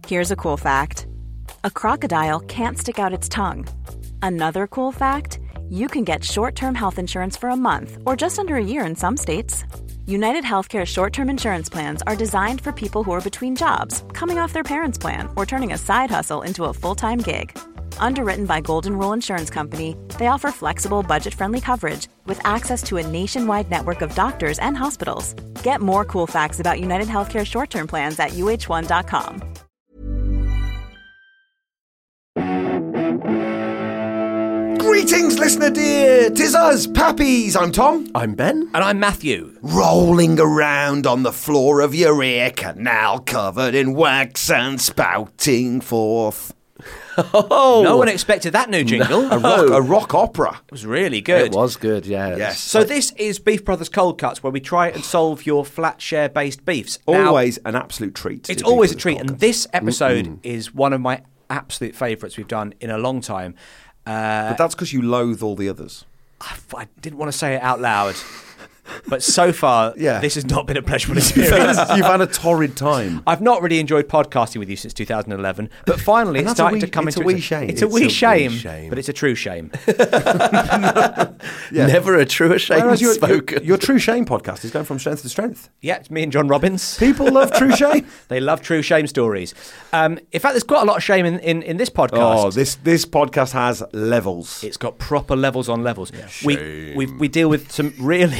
Here's a cool fact. A crocodile can't stick out its tongue. Another cool fact, you can get short-term health insurance for a month or just under a year in some states. United Healthcare short-term insurance plans are designed for people who are between jobs, coming off their parents' plan, or turning a side hustle into a full-time gig. Underwritten by Golden Rule Insurance Company, they offer flexible, budget-friendly coverage with access to a nationwide network of doctors and hospitals. Get more cool facts about United Healthcare short-term plans at uh1.com. Greetings, listener dear! 'Tis us, Pappies! I'm Tom. I'm Ben. And I'm Matthew. Rolling around on the floor of your ear canal, covered in wax and spouting forth. Oh, No one expected that new jingle. A rock opera. It was really good. it was good, yeah. Yes. So this is Beef Brothers Cold Cuts, where we try and solve your flat share-based beefs. Now, Always an absolute treat. to it's do always a Beef treat, Brothers and this episode is one of my absolute favourites we've done in a long time. But that's because you loathe all the others. I didn't want to say it out loud, but so far, Yeah. this has not been a pleasurable experience. You've had a torrid time. I've not really enjoyed podcasting with you since 2011, but finally And it's that's a starting wee- to come it's into a wee shame. It's a It's wee a wee shame, shame. but it's a true shame. Yeah. Never a truer shame Whereas spoken. your True Shame podcast is going from strength to strength. Yeah, it's me and John Robbins. People love True Shame. They love true shame stories. In fact, there's quite a lot of shame in this podcast. Oh, this podcast has levels. It's got proper levels on levels. We deal with some really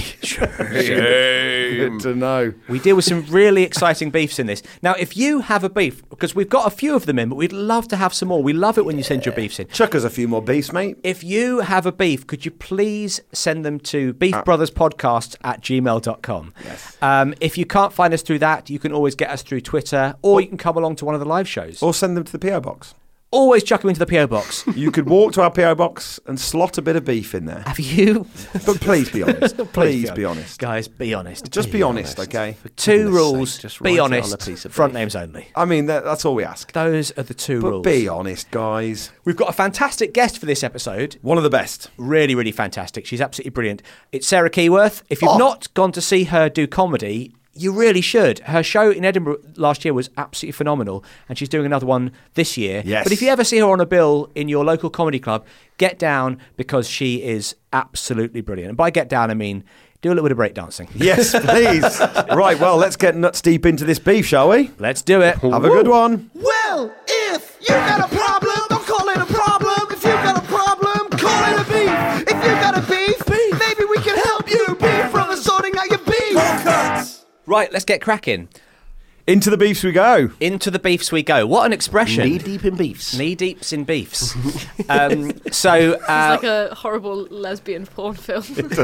Good to know. we deal with some really exciting beefs in this. Now, if you have a beef, because we've got a few of them in, but we'd love to have some more. We love it when you send your beefs in. Chuck us a few more beefs, mate. If you have a beef, could you please send them to beefbrotherspodcast@gmail.com. Yes. If you can't find us through that, you can always get us through Twitter, or you can come along to one of the live shows. Or send them to the PO box. Always chuck them into the PO box. You could walk to our PO box and slot a bit of beef in there. Have you? But please be honest. Please be honest. Guys, be honest. Just be honest, okay? Two goodness rules, sake, just be write it on a honest, piece of front beef. names only. I mean, that's all we ask. Those are the two But rules. be honest, guys. We've got a fantastic guest for this episode. One of the best. Really, really fantastic. She's absolutely brilliant. It's Sarah Keyworth. If you've not gone to see her do comedy, you really should. Her show in Edinburgh last year was absolutely phenomenal, and she's doing another one this year. Yes. But if you ever see her on a bill in your local comedy club, get down, because she is absolutely brilliant. And by get down, I mean do a little bit of breakdancing. Yes, please. Right, well, let's get nuts deep into this beef, shall we? Let's do it. Have a good one. Well, if you got a problem, don't call it a problem. If you got a problem, call it a beef. If you got a beef, maybe we can help you. Beef Brothers sorting out your beef. Right, let's get cracking. Into the beefs we go. Into the beefs we go. What an expression. Knee deep in beefs. Knee deeps in beefs. It's like a horrible lesbian porn film.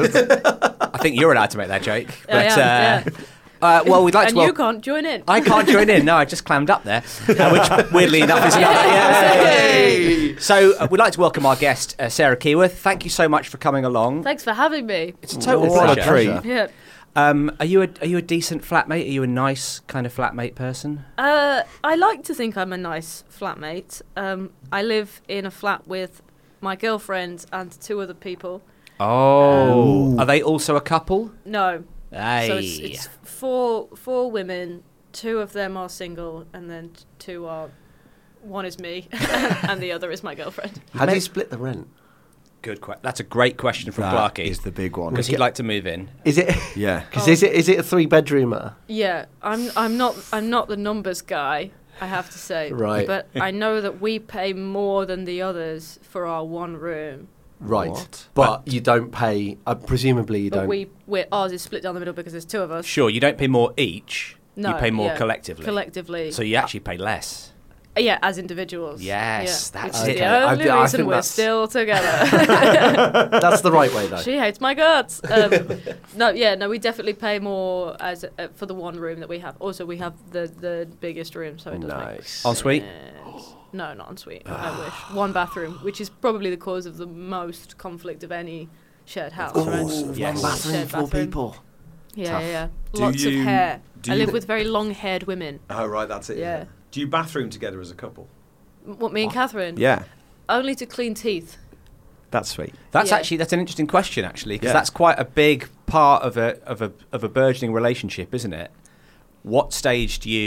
I think you're allowed to make that joke. Yeah. Well, we'd like And to. you can't join in. I can't join in. No, I just clammed up there, which weirdly enough is another. Yay! So we'd like to welcome our guest, Sarah Keyworth. Thank you so much for coming along. Thanks for having me. It's a total What a pleasure. treat. Yeah. Are you a decent flatmate? Are you a nice kind of flatmate person? I like to think I'm a nice flatmate. I live in a flat with my girlfriend and two other people. Oh, are they also a couple? No. Hey. So it's four women. Two of them are single, and then two are. One is me, and the other is my girlfriend. How do you split the rent? Good question. That's a great question from That Clarky. is the big one. Because he'd like to move in. Is it? Yeah. Because is it a 3-bedroomer? Yeah, I'm not the numbers guy, I have to say. Right. But I know that we pay more than the others for our one room. Right. What? But you don't pay. Presumably you But don't. ours is split down the middle because there's two of us. Sure, you don't pay more each. No, you pay more yeah, collectively. Collectively. So you actually pay less. Yeah, as individuals. Yes, yeah. that's Which is it. the I only think reason we're that's- still together. That's the right way, though. She hates my guts. No, we definitely pay more as for the one room that we have. Also, we have the biggest room, so it does Nice. Ensuite? make. No, not ensuite. I wish. One bathroom, which is probably the cause of the most conflict of any shared house. right? yes. One bathroom, Shared four bathroom. people. Yeah. Do Lots you- of hair. do I you- live with very long-haired women. Oh, right, that's it. Yeah. Do you bathroom together as a couple? What, me and Catherine? Yeah. Only to clean teeth. That's sweet. That's Yeah. an interesting question, actually, because Yeah. that's quite a big part of a burgeoning relationship, isn't it? What stage do you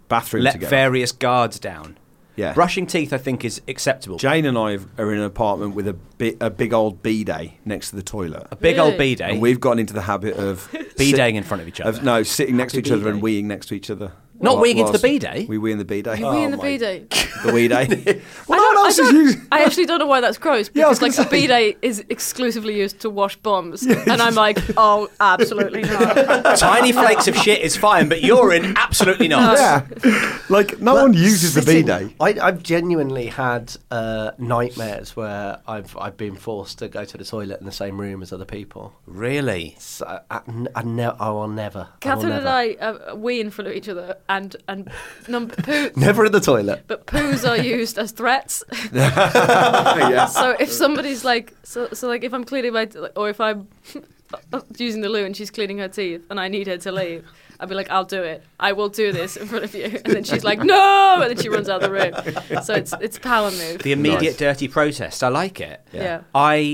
bathroom let together. various guards down. Yeah. Brushing teeth, I think, is acceptable. Jane and I are in an apartment with a big old bidet next to the toilet. A big old Really? bidet. And we've gotten into the habit of bidetting in front of each other. sitting next to each other and weeing next to each other. Not While- weeing into the whilst bidet? We wee in the bidet. You wee in the bidet. The bidet. Well, I no one else is using. I actually don't know why that's gross, Yeah, I was because gonna like the say. bidet is exclusively used to wash bums, and I'm like, oh, absolutely not. Tiny flakes of shit is fine, but urine, absolutely not. Yeah. Like, no one uses the bidet. I've genuinely had nightmares where I've been forced to go to the toilet in the same room as other people. Really? So I will never. Catherine and never. I wee in front of each other, and poo. Never in the toilet. But poos are used as threats. Yeah. So if somebody's like, so like if I'm cleaning my, or if I'm using the loo and she's cleaning her teeth and I need her to leave, I'd be like, I'll do it. I will do this in front of you. And then she's like, no, and then she runs out of the room. So it's power move. The immediate dirty protest. I like it. Yeah.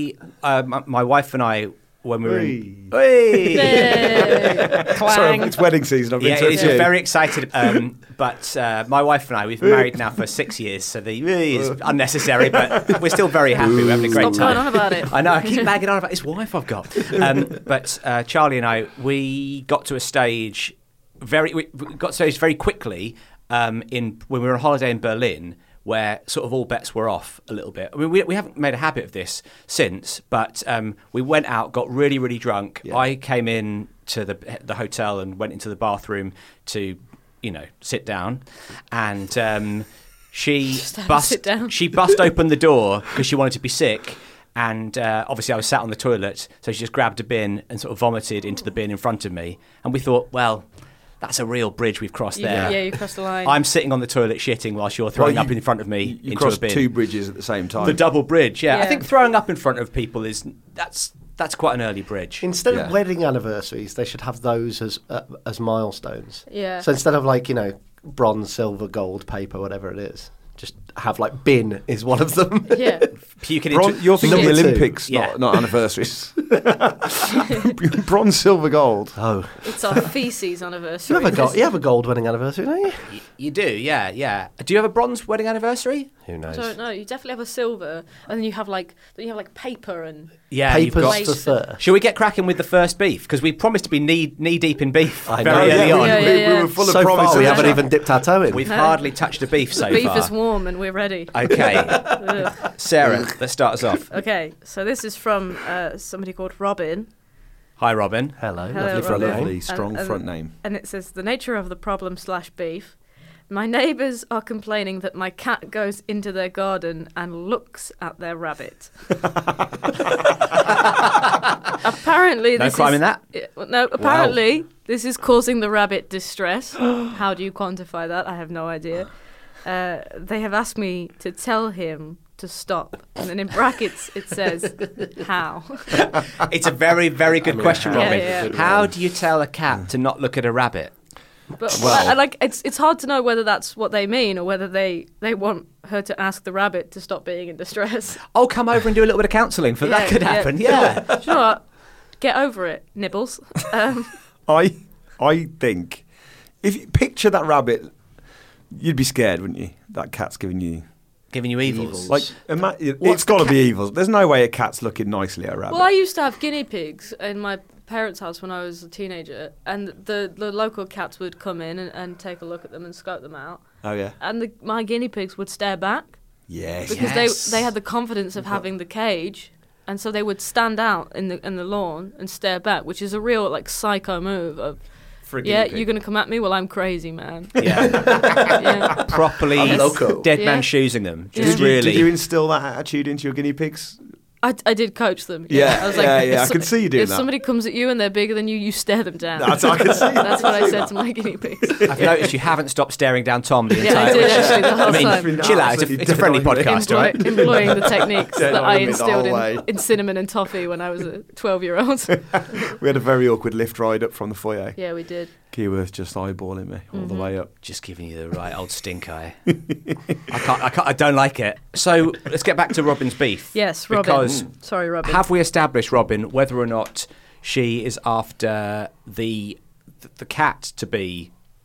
My wife and I, when we were in... Hey. Yay. Sorry, Clang. it's wedding season. I've been Yeah, so it's very excited. But my wife and I, we've been married now for 6 years, so the is unnecessary, but we're still very happy. We're having a great Stop going time. on about it. I know, I keep bagging on about this wife I've got. But Charlie and I, we got to a stage very quickly when we were on holiday in Berlin, where sort of all bets were off a little bit. I mean, we haven't made a habit of this since, but we went out, got really, really drunk. Yeah. I came in to the hotel and went into the bathroom to, sit down, and she sit down. she bust open the door because she wanted to be sick. And obviously I was sat on the toilet, so she just grabbed a bin and sort of vomited into the bin in front of me. And we thought, well, that's a real bridge we've crossed there. Yeah, you crossed the line. I'm sitting on the toilet shitting whilst you're throwing up in front of me You into a crossed bin. two bridges at the same time. The double bridge, yeah. I Yeah. think throwing up in front of people that's quite an early bridge. Instead Yeah. of wedding anniversaries, they should have those as milestones. Yeah. So instead of bronze, silver, gold, paper, whatever it is, just have bin is one of them. Yeah. Puking You're thinking of the Number two. Olympics, Yeah. not anniversaries. Bronze, silver, gold. Oh, It's our feces anniversary. you have a gold wedding anniversary, don't you? You do, yeah. Do you have a bronze wedding anniversary? Who I knows? don't know. You definitely have a silver, and then you have paper and Yeah, Papers you've got. for first. Shall we get cracking with the first beef? Because we promised to be knee deep in beef I know, very early yeah. on. Yeah, yeah, We were full So of promise. far, we and haven't stuff. even dipped our toe in. We've No. hardly touched a beef so beef far. is warm and we're ready. Okay, Ugh. Sarah, let's start us off. Okay, so this is from somebody called Robin, Hi, Robin. Hello, Hello, lovely front Robin. name. Lovely, strong And- front name. and it says the nature of the problem / beef. My neighbours are complaining that my cat goes into their garden and looks at their rabbit. Apparently, No this crime is, in that. No, apparently this is causing the rabbit distress. How do you quantify that? I have no idea. They have asked me to tell him to stop, and then in brackets it says how. It's a very, very good question, how? Robin. Yeah, yeah. How do you tell a cat to not look at a rabbit? But Well- it's hard to know whether that's what they mean or whether they want her to ask the rabbit to stop being in distress. Oh, come over and do a little bit of counselling. That Yeah, could yeah. happen. Yeah. Do you know what? Get over it, Nibbles. I think if you picture that rabbit, you'd be scared, wouldn't you? That cat's giving you Giving you evils. like it's got to be evil. There's no way a cat's looking nicely at a rabbit. Well, I used to have guinea pigs in my parents' house when I was a teenager, and the local cats would come in and take a look at them and scope them out. Oh yeah. And my guinea pigs would stare back Yes. because Yes. they had the confidence of having the cage, and so they would stand out in the lawn and stare back, which is a real psycho move of. For a Yeah, guinea pig. you're gonna come at me? Well, I'm crazy, man. Yeah. Yeah. Properly I'm loco. dead Yeah. man shoesing them. Just Did you, really. did you instill that attitude into your guinea pigs? I did coach them. Yeah, I was yeah, if yeah, I can see you doing if that. somebody comes at you and they're bigger than you, you stare them down. I can see. That's what I said to my guinea pigs. I've noticed you haven't stopped staring down Tom the Yeah, entire I did actually the whole I mean, time. chill out. It's a friendly podcast, right? Employing the techniques Dead that on I me the instilled whole way. in cinnamon and toffee when I was a 12-year-old. We had a very awkward lift ride up from the foyer. Yeah, we did. Keyworth just eyeballing me all the way up. Just giving you the right old stink eye. I don't like it. So let's get back to Robin's beef. Yes, Robin. Because Sorry, Robin. have we established, Robin, whether or not she is after the cat to be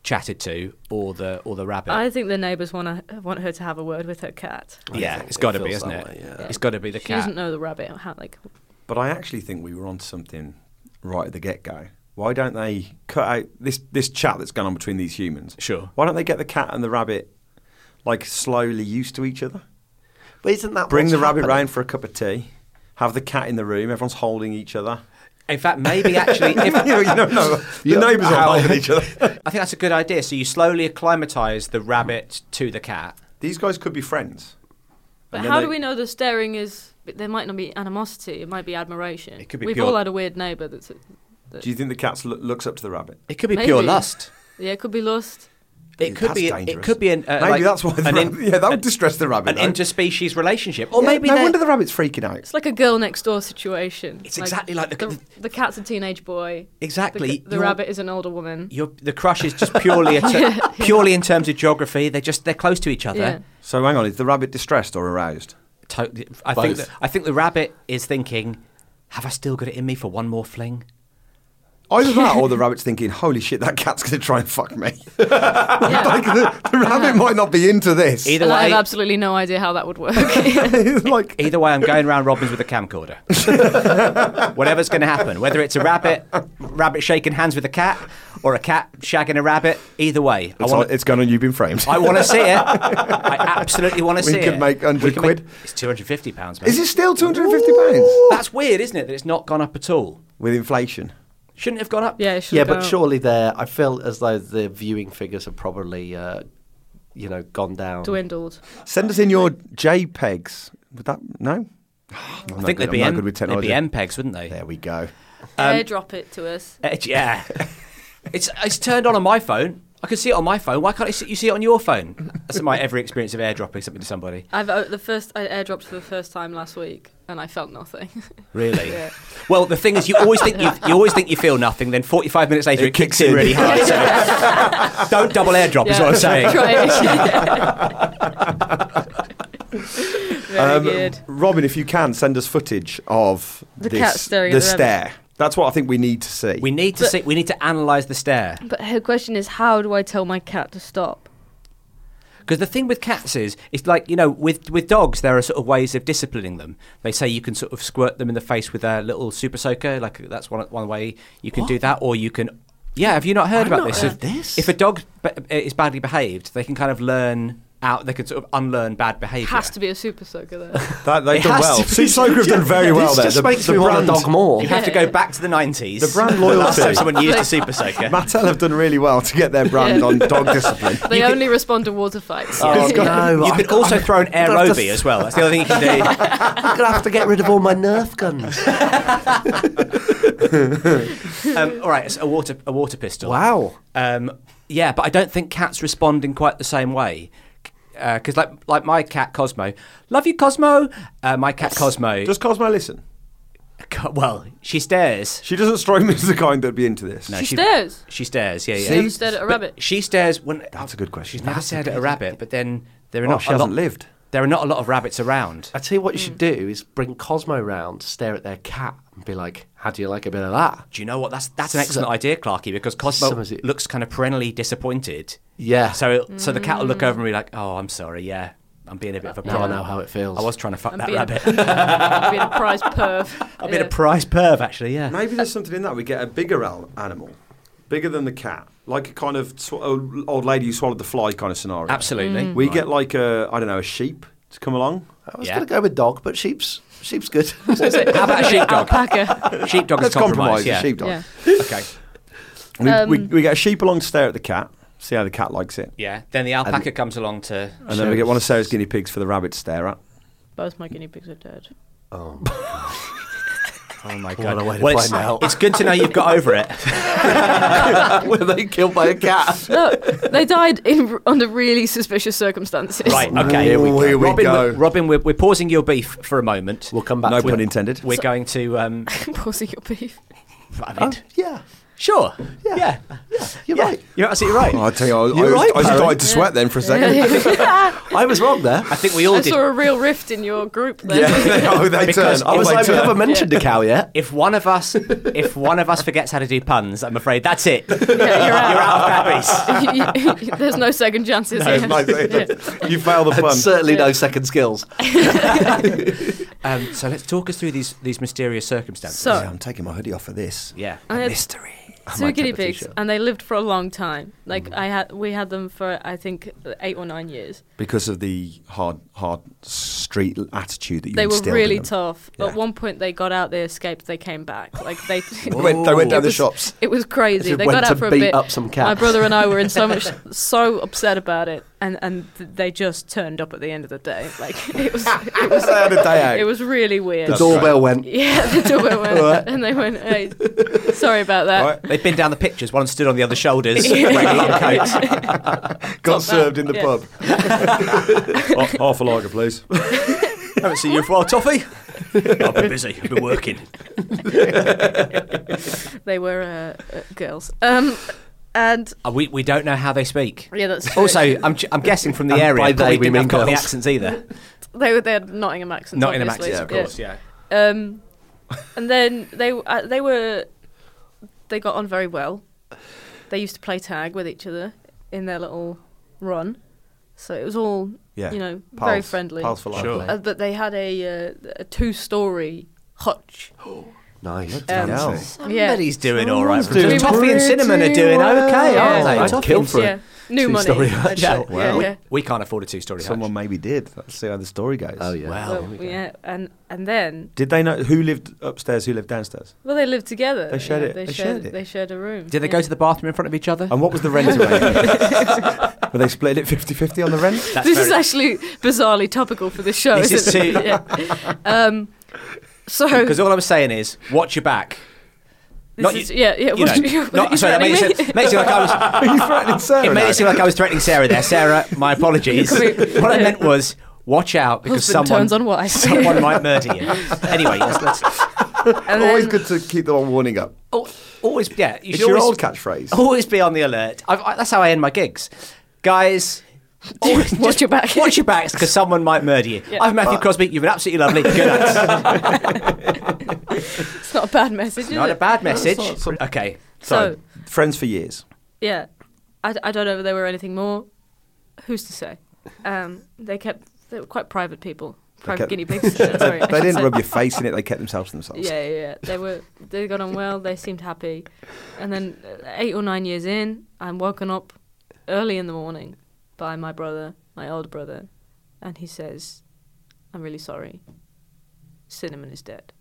chatted to, or the rabbit. I think the neighbours want her to have a word with her cat. Yeah, it's got to be, feels isn't that it? way, yeah. It's got to be the She cat. doesn't know the rabbit. But I actually think we were onto something right at the get-go. Why don't they cut out this chat that's going on between these humans? Sure. Why don't they get the cat and the rabbit like slowly used to each other? But isn't that Bring what's the rabbit happening? round for a cup of tea. Have the cat in the room. Everyone's holding each other. In fact, maybe actually, if, The neighbours are holding each other. I think that's a good idea. So you slowly acclimatise the rabbit to the cat. These guys could be friends. But And then how they- do we know the staring is? There might not be animosity. It might be admiration. It could be We've pure- all had a weird neighbour that's. Do you think the cat looks up to the rabbit? It could be Maybe. pure lust. Yeah, it could be lust. It could That's be. dangerous. It could be an. Maybe that's why. That would distress the rabbit. An though. interspecies relationship, or Yeah, maybe no they're- wonder the rabbit's freaking out. It's like a girl next door situation. It's exactly like the cat's a teenage boy. Exactly. The rabbit is an older woman. The crush is just purely purely in terms of geography. They're close to each other. Yeah. So hang on, is the rabbit distressed or aroused? Totally. Both. I think the rabbit is thinking, have I still got it in me for one more fling? Either that or the rabbit's thinking, holy shit, that cat's going to try and fuck me. Yeah. Like, the rabbit might not be into this. Either And I way, have absolutely no idea how that would work. It's like, either way, I'm going around Robbins with a camcorder. Whatever's going to happen, whether it's a rabbit shaking hands with a cat, or a cat shagging a rabbit, either way, it's gone on You've Been Framed. I want to see it. I absolutely want to We see it. could make 100 We can quid. It's £250, man. Is it still £250? That's weird, isn't it? That it's not gone up at all. With inflation. Shouldn't it have gone up? Yeah, it should Yeah, go but up. surely I feel as though the viewing figures have probably, gone down. Dwindled. Send us in your JPEGs. Would that, no? I think they'd be good with technology. MPEGs, wouldn't they? There we go. Airdrop it to us. Yeah. It's turned on my phone. I can see it on my phone. Why can't you see it on your phone? That's my every experience of airdropping something to somebody. I airdropped for the first time last week, and I felt nothing. Really? Yeah. Well, the thing is, you always think you feel nothing. Then 45 minutes later, it kicks in really hard. So don't double airdrop. Is what I'm saying. Try it. Very good. Robin, if you can, send us footage of The cat staring the at the rabbit. stare. That's what I think we need to see. We need to analyse the stare. But her question is, how do I tell my cat to stop? Because the thing with cats is, it's like, with dogs, there are sort of ways of disciplining them. They say you can sort of squirt them in the face with a little super soaker. Like, that's one way you can do that. Or you can... Yeah, have you not heard about not this? heard this. If a dog is badly behaved, they can kind of they can sort of unlearn bad behaviour. Has to be a super soaker there. They've It done has well. to be. See, Soaker have done very well there. This just makes me want a dog more. You have to go back to the 90s. The brand Last time loyalty. someone used a super soaker. Mattel have done really well to get their brand Yeah. on dog discipline. They only respond to water fights. Oh, no. You could also throw an air gonna have to Roby as well. That's the other thing you can do. I'm going to have to get rid of all my Nerf guns. All right, it's a water pistol. Wow. Yeah, but I don't think cats respond in quite the same way. Because like my cat Cosmo, love you Cosmo. My cat Cosmo. Does Cosmo listen? Well, she stares. She doesn't strike me as the kind that'd be into this. No, She stares. She stares. Yeah, yeah. You ever stared at a rabbit? She stares when. That's a good question. She's never stared at a rabbit, but then there are Oh, not she a lot. hasn't lived. There are not a lot of rabbits around. I tell you what you should do is bring Cosmo round, stare at their cat, and be like, "How do you like a bit of that?" Do you know what? That's an excellent idea, Clarky, because Cosmo Some is it- looks kind of perennially disappointed. Yeah. So the cat will look over and be like, "Oh, I'm sorry. Yeah, I'm being a bit of a Now I perv. know how it feels. I was trying to fuck that being- rabbit. Being a prize perv. I've been a prize perv, actually. Yeah. Maybe there's something in that. We get a bigger animal, bigger than the cat, like a kind of old lady who swallowed the fly kind of scenario. Absolutely. We get like a sheep to come along. I was Yeah. going to go with dog, but sheep's good. How about a sheepdog? Alpaca. Sheepdog is Let's compromise yeah. the sheepdog. Yeah. Okay. We get a sheep along to stare at the cat, see how the cat likes it. Yeah. Then the alpaca comes along to. And then we get one of Sarah's guinea pigs for the rabbit to stare at. Both my guinea pigs are dead. Oh my What god. a way to Well, find out. it's good to know you've got over it. Were they killed by a cat? No, they died under really suspicious circumstances. Right. Okay. Here we go. Here we Robin, go. Robin, we're pausing your beef for a moment. We'll come back No to pun it. intended. We're going to. Pausing your beef. I mean, Yeah. Sure. Yeah. You're right. You're absolutely right. Oh, I tell you, You're right, I Parry. started to sweat then for a second. I was wrong there. I think we all I did. saw a real rift in your group then. Yeah, they Because turn. I was they like, we turn. haven't mentioned a cow yet. If one of us forgets how to do puns, I'm afraid that's it. Yeah, you're out. You're out of Babbies. There's no second chances No, here. you fail the And pun. certainly no second skills. So let's talk us through these mysterious circumstances. So- Yeah, I'm taking my hoodie off for this. yeah. I had Mystery. two might guinea get the pigs, t-shirt. and they lived for a long time. Like we had them for I think 8 or 9 years. Because of the hard street attitude that you They were instilled in really them. tough. Yeah. At one point, they got out, they escaped, they came back. Like they They went down It the was- shops. It was crazy. Just They went got to out for a beat bit. up some cats. My brother and I were in so upset about it, and they just turned up at the end of the day. Like it was They had a day out. it was really weird. The doorbell went. Yeah, the doorbell went, Right. and they went, "Hey, sorry about that." Right. They'd been down the pictures. One stood on the other shoulders, wearing a long coat. Got served in the Yeah. pub. Half a lager, please. Haven't seen you for a while, Toffee. I've been busy. I've been working. They were girls. And We don't know how they speak. yeah, that's true. Also, I'm guessing from the And area, by they, probably we didn't mean have Cockney girls. accents either. they had Nottingham accents. Nottingham obviously. accents, of Yeah. course, yeah. And then they got on very well. They used to play tag with each other in their little run, so it was all Yeah. very Pals. friendly. Pals for life. Sure. But they had a 2-story hutch. Nice. Hell. Somebody's doing all right. Someone's doing Toffee and Cinnamon are doing well. okay, aren't they? Yeah. I'd Toffee kill and for it. Yeah, new money. Two-story hutch. Yeah, Oh, yeah, wow. yeah. We can't afford a 2-story Someone maybe did. Let's see how the story goes. Oh, yeah. Wow. Well, yeah, and then Did they know who lived upstairs, who lived downstairs? they lived together. They shared Yeah, it. They They shared shared it. They shared a room. Did they go to the bathroom in front of each other? And what was the rent arrangement? Were they split it 50-50 on the rent? That's This very- is actually bizarrely topical for this show. This is isn't it? too- Yeah. So Because all I'm saying is, watch your back. this not is, you- yeah, yeah. You know, not, sorry, that made it seem like I was. Are you threatening Sarah? It made now? it seem like I was threatening Sarah there. Sarah, my apologies. What I meant was, watch out because Husband someone turns on wife. someone might murder you. Anyway, let's And Always then- good to keep them on warning up. always yeah. You It's should your always, old catchphrase. always be on the alert. That's how I end my gigs, guys. Always Watch your back. Watch your backs because someone might murder you. Yeah. I'm Matthew Crosby. You've been absolutely lovely. Good night. It's not a bad message, is Not it? a bad message. It's not- Okay. So, Friends for years. yeah, I don't know if there were anything more. Who's to say? They were quite private people, private kept- guinea pigs. Sorry, I They should didn't say. rub your face in it. They kept themselves to themselves. Yeah. They got on well. They seemed happy. And then 8 or 9 years in, I'm woken up early in the morning by my brother, my older brother, and he says, "I'm really sorry. Cinnamon is dead."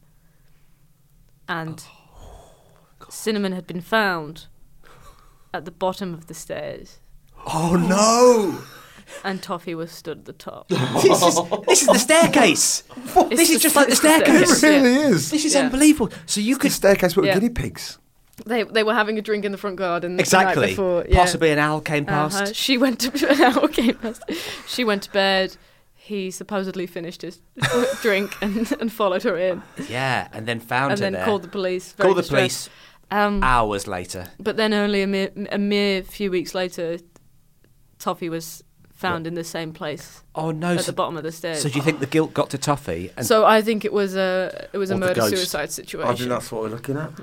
And Cinnamon had been found at the bottom of the stairs, Oh no! and Toffee was stood at the top. This is the staircase. This is just like the It staircase. really is. This is Yeah. unbelievable. So you The could staircase with Yeah. guinea pigs. They were having a drink in the front garden the night exactly. before. Yeah. Possibly an owl came past. She went to an hour came past. She went to bed. He supposedly finished his drink and followed her in, Yeah, and then found and her then there. called the police. very Called the distressed. police hours later. But then only a mere few weeks later, Toffee was found in the same place Oh no! at So, the bottom of the stairs. so do you think the guilt got to Toffee? And So I think it was a Or the murder ghost. suicide situation. I think that's what we're looking at.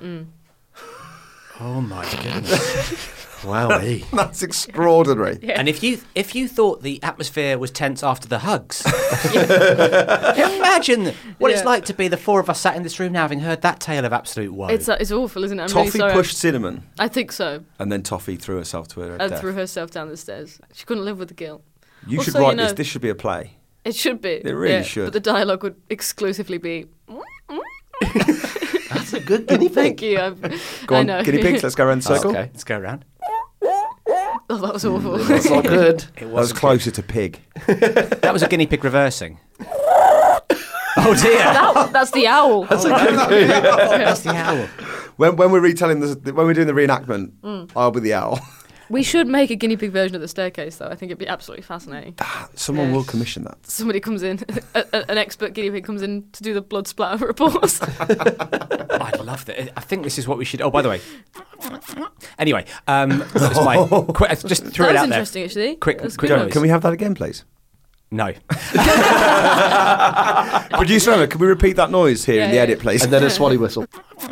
oh my goodness! Wowee. That's extraordinary. Yeah. And if you thought the atmosphere was tense after the hugs, imagine what it's Yeah. like to be the four of us sat in this room now, having heard that tale of absolute woe. It's awful, isn't it? I'm really Toffee sorry. pushed Cinnamon, I think so. and then Toffee threw herself to her And death. threw herself down the stairs. She couldn't live with the guilt. You Also, should write you know- this. This should be a play. It should be. It really should. But the dialogue would exclusively be. That's a good guinea Thank pig. you. Go I on, know. guinea pigs. Let's go around the circle. Okay, let's go around. Oh, that was awful. That's not good. It That was was closer to pig. That was a guinea pig reversing. Oh dear! That's the owl. That's the owl. When we're retelling this, when we're doing the reenactment, Mm. I'll be the owl. We should make a guinea pig version of the staircase, though. I think it'd be absolutely fascinating. Someone Yeah. will commission that. Somebody comes in, an expert guinea pig comes in to do the blood splatter report. I'd love that. I think this is what we should. Oh, by the way, Anyway, that was my just threw That it was out there. interesting, actually. Quick That's noise. good. Can we have that again, please? No. Producer Emma, can we repeat that noise here in the Yeah. edit, please? And then a swanny whistle.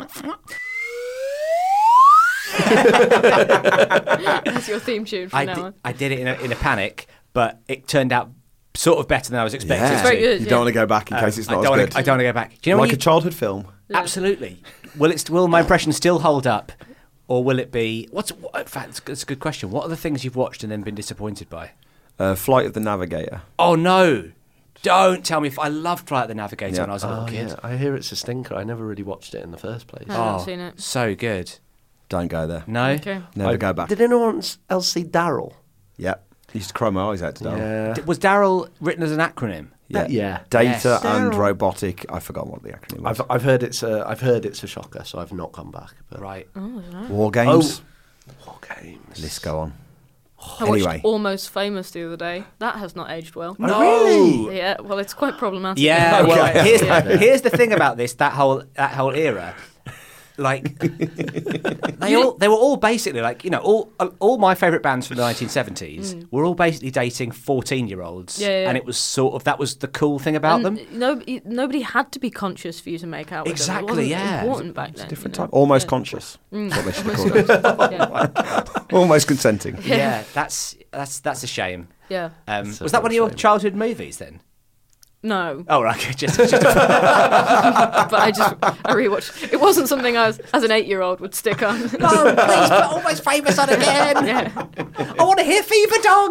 That's your theme tune from now on. I did it in a panic, but it turned out sort of better than I was expecting. Yeah. It's very good. You yeah. don't want to go back in case it's not as good. I don't want to go back. Do you know Like when a childhood film. Yeah. Absolutely. Will my impression still hold up, or will it be? In fact, it's a good question. What are the things you've watched and then been disappointed by? Flight of the Navigator. Oh no! Don't tell me. If I loved Flight of the Navigator when I was a little kid. Yeah, I hear it's a stinker. I never really watched it in the first place. I haven't seen it. So good. Don't go there. No. Okay. Never go back. Did anyone else see Daryl? Yep. Used to cry my eyes out to Daryl. Yeah. Was Daryl written as an acronym? Yeah. Data Yes. and Daryl. robotic. I forgot what the acronym was. I've heard it's a shocker, so I've not come back. But Right. War games. War games. List go on. I Anyway. watched Almost Famous the other day. That has not aged well. No. really? Yeah, well, it's quite problematic. Yeah. Well, Okay. here's the thing about this. That whole era. Like they were all basically like, you know, all my favourite bands from the 1970s were all basically dating 14-year-olds, Yeah. and it was sort of that was the cool thing about them. Nobody had to be conscious for you to make out with Exactly, them. It wasn't yeah. important back then. Different you know? time. Almost Yeah. conscious. That's what they should Almost call it. conscious. Yeah. Almost consenting. Yeah, that's a shame. Yeah. That's a Was that one of real your shame. childhood movies then? No, Oh, right. Okay, just but I rewatched. It wasn't something I was, as an 8-year-old, would stick on. no, please put Almost Famous on again. Yeah. I want to hear Fever Dog.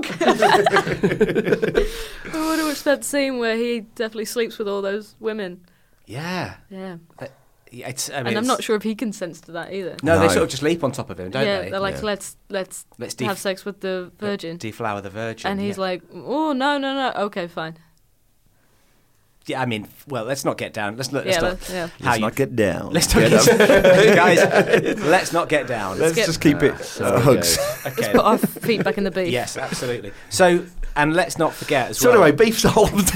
I would have watched that scene where he definitely sleeps with all those women. Yeah. Yeah. Yeah, And I'm not sure if he consents to that either. No, they No. sort of just leap on top of him, don't yeah, they? they're like, Yeah. let's have sex with the virgin. Deflower the virgin. And he's yeah. like, oh, no. Okay, fine. Yeah, I mean, well, let's not get down. Let's not. Yeah, Let's not yeah. how Let's you- not get down. Let's not get guys. Let's not get down. Let's get- just keep it hugs. Let's Okay. put our feet back in the beef. Yes, absolutely. So, and let's not forget as So well. anyway, beef solved.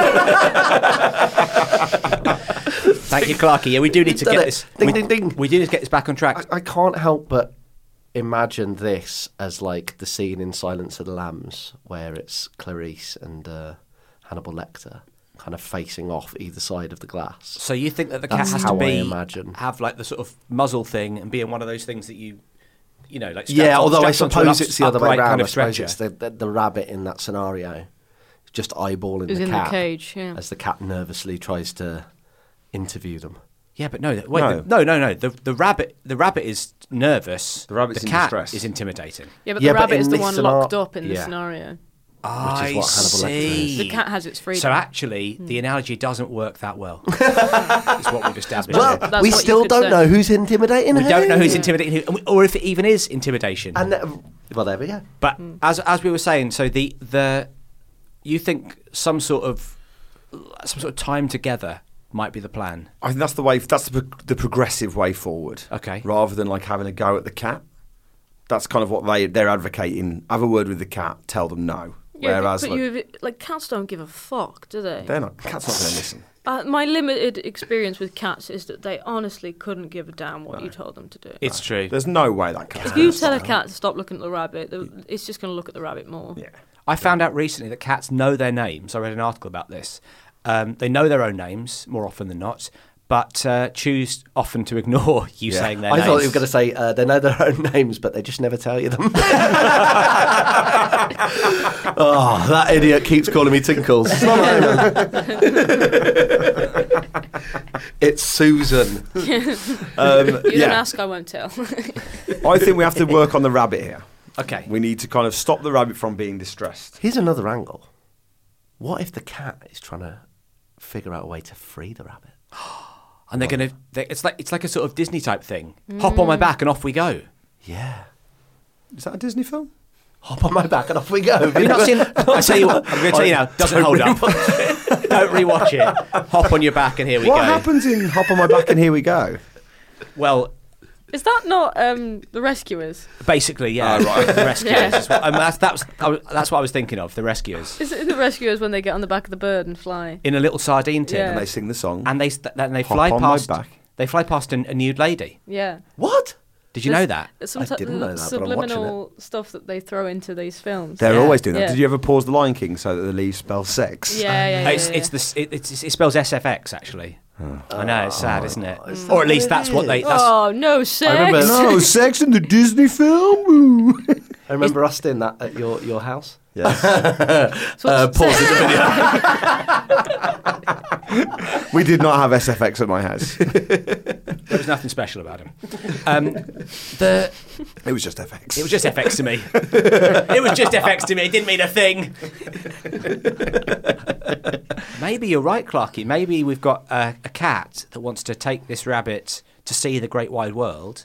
Thank you, Clarky. Yeah, we do need to Done get it. this. Ding, we, ding, ding. We do need to get this back on track. I can't help but imagine this as like the scene in Silence of the Lambs where it's Clarice and Hannibal Lecter kind of facing off either side of the glass. So you think that the cat That's has how to I be imagine. have like the sort of muzzle thing and be in one of those things that you know, like Yeah, although I strapped onto an suppose it's the other way upright around. kind I of suppose stretcher. it's the rabbit in that scenario just eyeballing Who's the in cat the cage, yeah. as the cat nervously tries to interview them. Yeah, but no, wait, No. no. The rabbit is nervous. The rabbit's the in cat distress. is intimidating. Yeah, but Yeah, the but rabbit in is the this one scenario- locked up in this yeah. scenario. I what Hannibal Lecter see. is. The cat has its freedom. So actually, the analogy doesn't work that well. Is what we've established. Well, here. That's we what you still could don't say. know who's intimidating We who. don't know who's intimidating who, or if it even is intimidation. And well, there we go. But as we were saying, so the you think some sort of time together might be the plan. I think that's the way. That's the progressive way forward. Okay. Rather than like having a go at the cat. That's kind of what they're advocating. Have a word with the cat. Tell them no. Yeah, Whereas but like, like cats don't give a fuck, do they? they're not. Cat's not going to listen. My limited experience with cats is that they honestly couldn't give a damn what you told them to do. It's true. There's no way that cat. If you tell a cat to stop looking at the rabbit, it's just going to look at the rabbit more. Yeah. I found out recently that cats know their names. I read an article about this. They know their own names more often than not, but choose often to ignore you Yeah. saying their I names. thought you were going to say they know their own names, but they just never tell you them. Oh, that idiot keeps calling me Tinkles. It's not It's Susan. You don't ask, I won't tell. I think we have to work on the rabbit here. Okay. We need to kind of stop the rabbit from being distressed. Here's another angle. What if the cat is trying to figure out a way to free the rabbit? And they're going to. It's like a sort of Disney type thing. Hop on my back and off we go. Yeah. Is that a Disney film? Hop on my back and off we go. Have you not seen? I tell you what. I'm going to tell you now. Doesn't hold up. Don't rewatch it. Hop on your back and here we What go. happens in Hop on My Back and Here We Go? Well, Is that not The Rescuers? basically, yeah. Oh, right. The Rescuers. Yeah. is what- that's what I was thinking of. The Rescuers Is it The Rescuers when they get on the back of the bird and fly? in a little sardine tin, Yeah. And they sing the song. and they Hop fly on my past. back. They fly past a nude lady. Yeah. What? Did you know that? I didn't know that, but I'm watching subliminal stuff that they throw into these films. They're always doing that. Yeah. Did you ever pause The Lion King so that the leaves spell sex? Yeah. It spells SFX actually. I know, it's sad, isn't it? Or at least that's what they. That's, Oh, no sex. I remember- No, sex in the Disney film? Ooh. I remember us doing that at your house. Yes. Pausing the video. We did not have SFX at my house. there was nothing special about him. It was just FX. It was just FX to me. It was just FX to me. It didn't mean a thing. Maybe you're right, Clarky. Maybe we've got a cat that wants to take this rabbit to see the great wide world.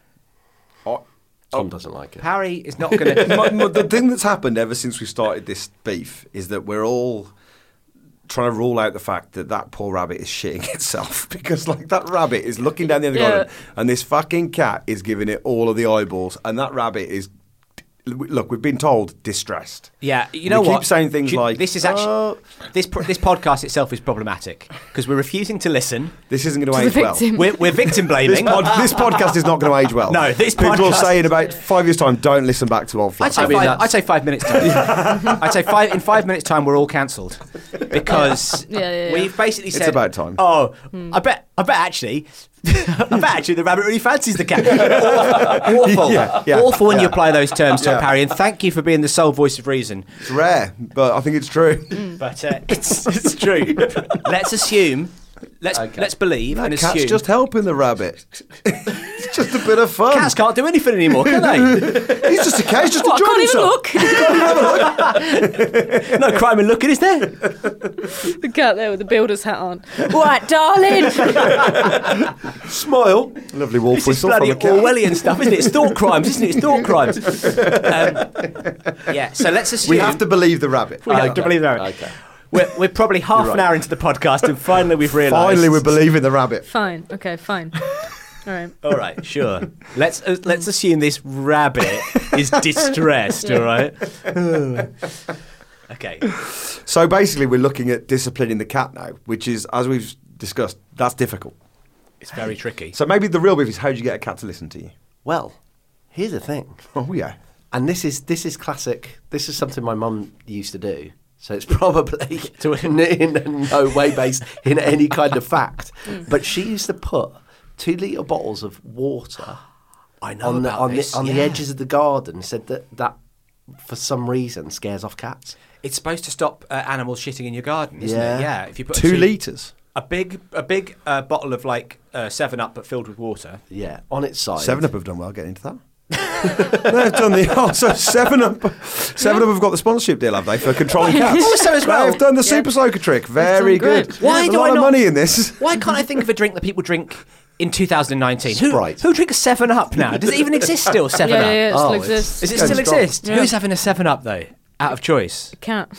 Tom doesn't like it. Harry is not going to... The thing that's happened ever since we started this beef is that we're all trying to rule out the fact that that poor rabbit is shitting itself, because like that rabbit is looking down the end of the garden and this fucking cat is giving it all of the eyeballs, and that rabbit is, look, we've been told, distressed. Yeah, you know we what? keep saying things like, this is actually this podcast itself is problematic because we're refusing to listen. this isn't going to age the well. victim. We're victim blaming. This podcast is not going to age well. No, this People will podcast- say in about 5 years' time, don't listen back to old I'd flats. say, I'd say 5 minutes time. I'd say in 5 minutes time we're all cancelled because Yeah. we've basically said about time. Oh, I bet actually the rabbit really fancies the cat. Awful, Yeah. awful when you apply those terms to it, Harry. And thank you for being the sole voice of reason. It's rare, but I think it's true. But it's true. Let's assume. Let's believe That and cat's assume. just helping the rabbit. It's just a bit of fun. Cats can't do anything anymore, can they? He's just a cat. He's just What, enjoying can't even himself. look? No crime in looking, is there? The cat there with the builder's hat on. What, darling? Smile. Lovely wolf This is whistle from bloody a cat. Orwellian stuff, isn't it? It's thought crimes, isn't it? It's thought crimes. Yeah, so let's assume... We have to believe the rabbit. We have to believe that. Okay. We're probably half an hour into the podcast and finally we've realised... Finally, we believe in the rabbit. Fine. Okay, fine. All right. All right, sure. Let's assume this rabbit is distressed, all right? Okay. So basically, we're looking at disciplining the cat now, which is, as we've discussed, that's difficult. It's very tricky. So maybe the real beef is, how do you get a cat to listen to you? Well, here's the thing. Oh, yeah. And this is classic. This is something my mum used to do. So it's probably in no way based in any kind of fact. But she used to put 2 litre bottles of water I know on about this, the yeah. edges of the garden. Said that for some reason scares off cats. It's supposed to stop animals shitting in your garden, isn't Yeah. it? Yeah. If you put 2 litres. a big bottle of like 7-Up but filled with water. Yeah, on its side. 7-Up have done well getting into that. They've done the... Oh, so 7-Up have got the sponsorship deal, have they, for controlling cats? Also as well. They've done the Super Soaker trick. Very done good. good. Why There's do a lot I of not- money in this. Why can't I think of a drink that people drink in 2019? Sprite. Who drinks 7-Up now? Does it even exist still, 7-Up? Yeah, it still Oh, exists. Does it Going still strong. exist? Yeah. Who's having a 7-Up though? Out of choice. Cat.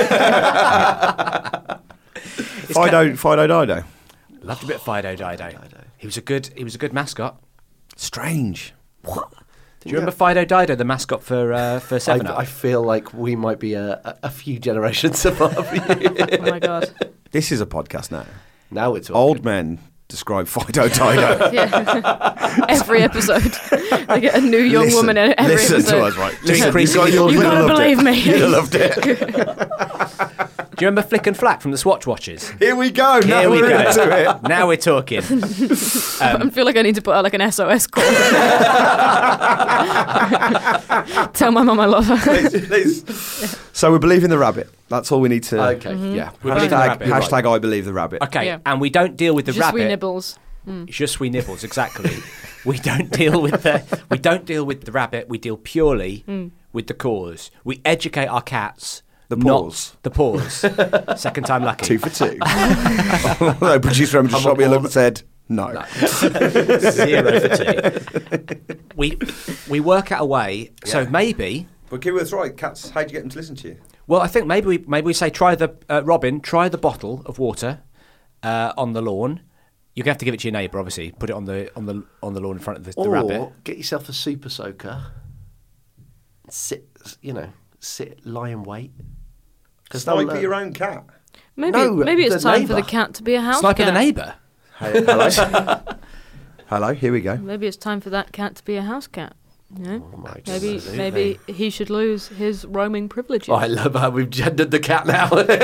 Fido Dido. Loved a bit of Fido Dido. He was a good mascot. Strange. Do you remember Fido Dido, the mascot for 7-Up? I feel like we might be a few generations above you. Oh my god. This is a podcast now. Now it's Old men describe Fido Dido. Yeah. Every episode, I get a new young Listen, woman in every listen episode. to us, right? To Listen, increase- you'll You gotta loved believe it. me. You loved it. Do you remember Flick and Flack from the Swatch Watches? Here we go. Now Here we we're go. into it. Now we're talking. I feel like I need to put out like an SOS call. Tell my mum I love her. Please. So we believe in the rabbit. That's all we need to... Okay, Mm-hmm. yeah. We believe in the rabbit. Hashtag I believe the rabbit. Okay, Yeah. and we don't deal with the Just wee rabbit. nibbles. Je suis nibbles, exactly. We don't deal with the rabbit. We deal purely with the cause. We educate our cats. The not paws. The paws. Second time lucky. 2 for 2. Although producer Emma just shot me a look and said, no. 0 for 2. We work out a way. So maybe. But Kiwi, that's right. Cats, how do you get them to listen to you? Well, I think maybe we say try the Robin. Try the bottle of water on the lawn. You're gonna have to give it to your neighbour, obviously. Put it on the lawn in front of the rabbit. Or get yourself a super soaker. Sit, lie in wait. Sniper your own cat. Maybe No, maybe it's the time for the neighbour. cat to be a house Sniper cat. the neighbour. Hello. Hello, here we go. Maybe it's time for that cat to be a house cat. You know? Maybe Absolutely. he should lose his roaming privileges. Oh, I love how we've gendered the cat now.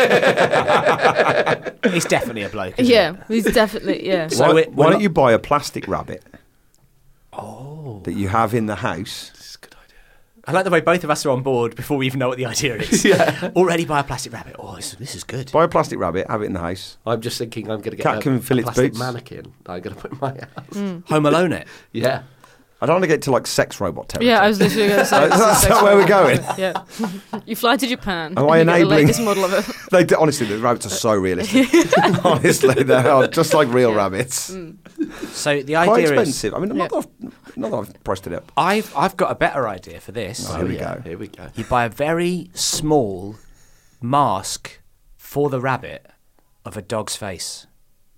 He's definitely a bloke. Isn't he? He's definitely So Why don't you buy a plastic rabbit? That you have in the house. This is a good idea. I like the way both of us are on board before we even know what the idea is. Yeah. Already buy a plastic rabbit. Oh, this is good. Buy a plastic rabbit, have it in the house. I'm just thinking I'm going to get Cat can fill a its plastic boots. mannequin that I'm going to put in my house. Home Alone it. Yeah. I don't want to get to like sex robot territory. Yeah, I was literally going to say. That's not where we're going. Yeah. You fly to Japan. Am I and you get the enabling- latest model of it. Honestly, the rabbits are so realistic. Honestly, they are just like real rabbits. So the Quite idea is, expensive. I mean, not that I've priced it up. I've got a better idea for this. Here we go. Here we go. You buy a very small mask for the rabbit of a dog's face.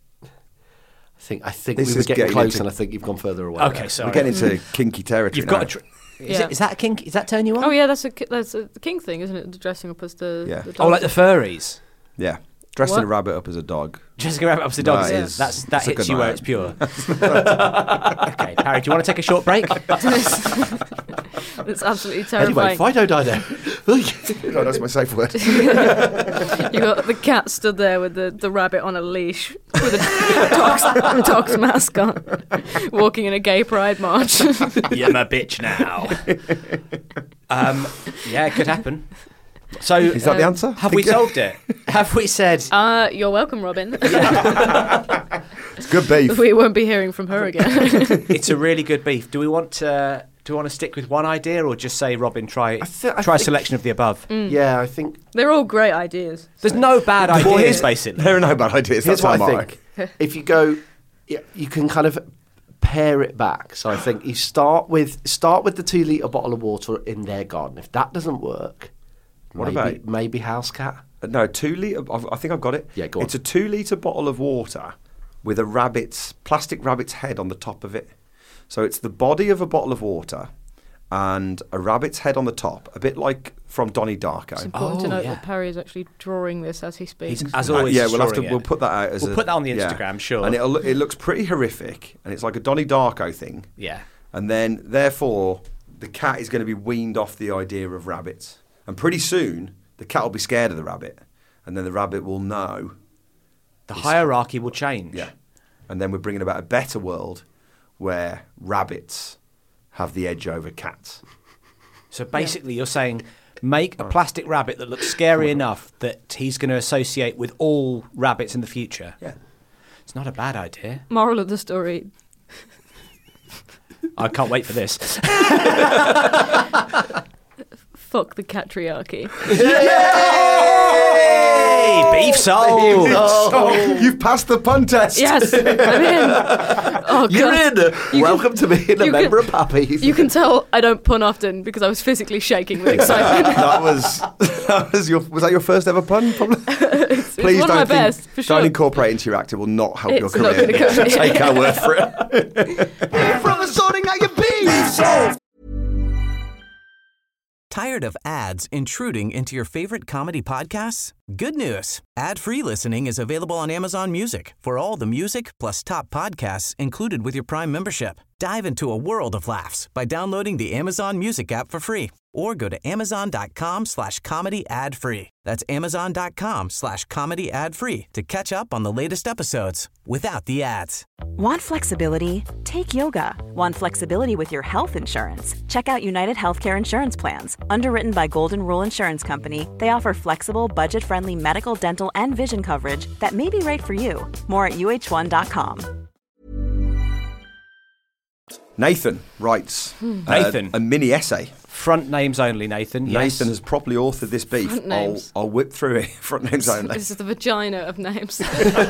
I think This we were is getting getting close, into- and I think you've gone further away. Okay, there. sorry. We're getting into kinky territory. You've got now. Yeah. Is that a kink? Does that turn you on? Oh yeah, that's a king thing, isn't it? Dressing up as the Yeah. the Oh, dog. like the furries. Yeah, dressing What? a rabbit up as a dog. Jessica Rabbit up to dogs. That is- That that's a hits good you where night. it's pure. Okay, Harry, do you want to take a short break? It's absolutely Anyway, terrifying. Fido Dido. No, that's my safe word. You got the cat stood there with the rabbit on a leash with a dog's mask on, walking in a gay pride march. You're my bitch now. Yeah, it could happen. So, Is that the answer? have we solved it? Have we said You're welcome, Robin. It's good beef. We won't be hearing from her again. it's a really good beef? Do we want to stick with one idea, or just say, Robin, try I a think- selection of the above? Yeah, I think. They're all great ideas. There's no bad Well, ideas, here's- basically. There are no bad ideas. Here's That's what how I I'm think. If you go, you can kind of pare it back. So I think you start with the 2 litre bottle of water in their garden. If that doesn't work, What maybe, about- maybe house cat? No, 2 litre. I think I've got it. Yeah, go on. It's a 2 litre bottle of water with a plastic rabbit's head on the top of it. So it's the body of a bottle of water and a rabbit's head on the top, a bit like from Donnie Darko. It's important to Oh, note yeah. that Perry is actually drawing this as he speaks. He's, as always, yeah, we'll have to. drawing it. We'll put that out as. We'll put that on the Instagram, sure. And it looks pretty horrific, and it's like a Donnie Darko thing. Yeah. And then, therefore, the cat is going to be weaned off the idea of rabbits, and pretty soon the cat will be scared of the rabbit, and then the rabbit will know. The hierarchy will change. Yeah. And then we're bringing about a better world where rabbits have the edge over cats. So basically, you're saying make a plastic rabbit that looks scary enough that he's going to associate with all rabbits in the future. Yeah. It's not a bad idea. Moral of the story: I can't wait for this. fuck the catriarchy. Hey, beef sold. Oh, you've passed the pun test. Yes, I'm in. Oh You're god. in. Welcome to being a you member can- of Puppies. You can tell I don't pun often because I was physically shaking with excitement. was that your first ever pun? Probably. It's Please one don't of my best, for sure. Don't incorporate into your act. It will not help It's your not career. gonna go- Take our word for it. From the sorting out your beef. Tired of ads intruding into your favorite comedy podcasts? Good news. Ad-free listening is available on Amazon Music for all the music plus top podcasts included with your Prime membership. Dive into a world of laughs by downloading the Amazon Music app for free or go to amazon.com/comedy ad-free. That's amazon.com/comedy ad-free to catch up on the latest episodes without the ads. Want flexibility? Take yoga. Want flexibility with your health insurance? Check out United Healthcare Insurance Plans. Underwritten by Golden Rule Insurance Company, they offer flexible, budget-friendly medical, dental, and vision coverage that may be right for you. More at uh1.com. Nathan writes Nathan. a mini essay. Front names only, Nathan. Yes. Nathan has properly authored this beef. Front names. I'll whip through it. Front names only. This is the vagina of names.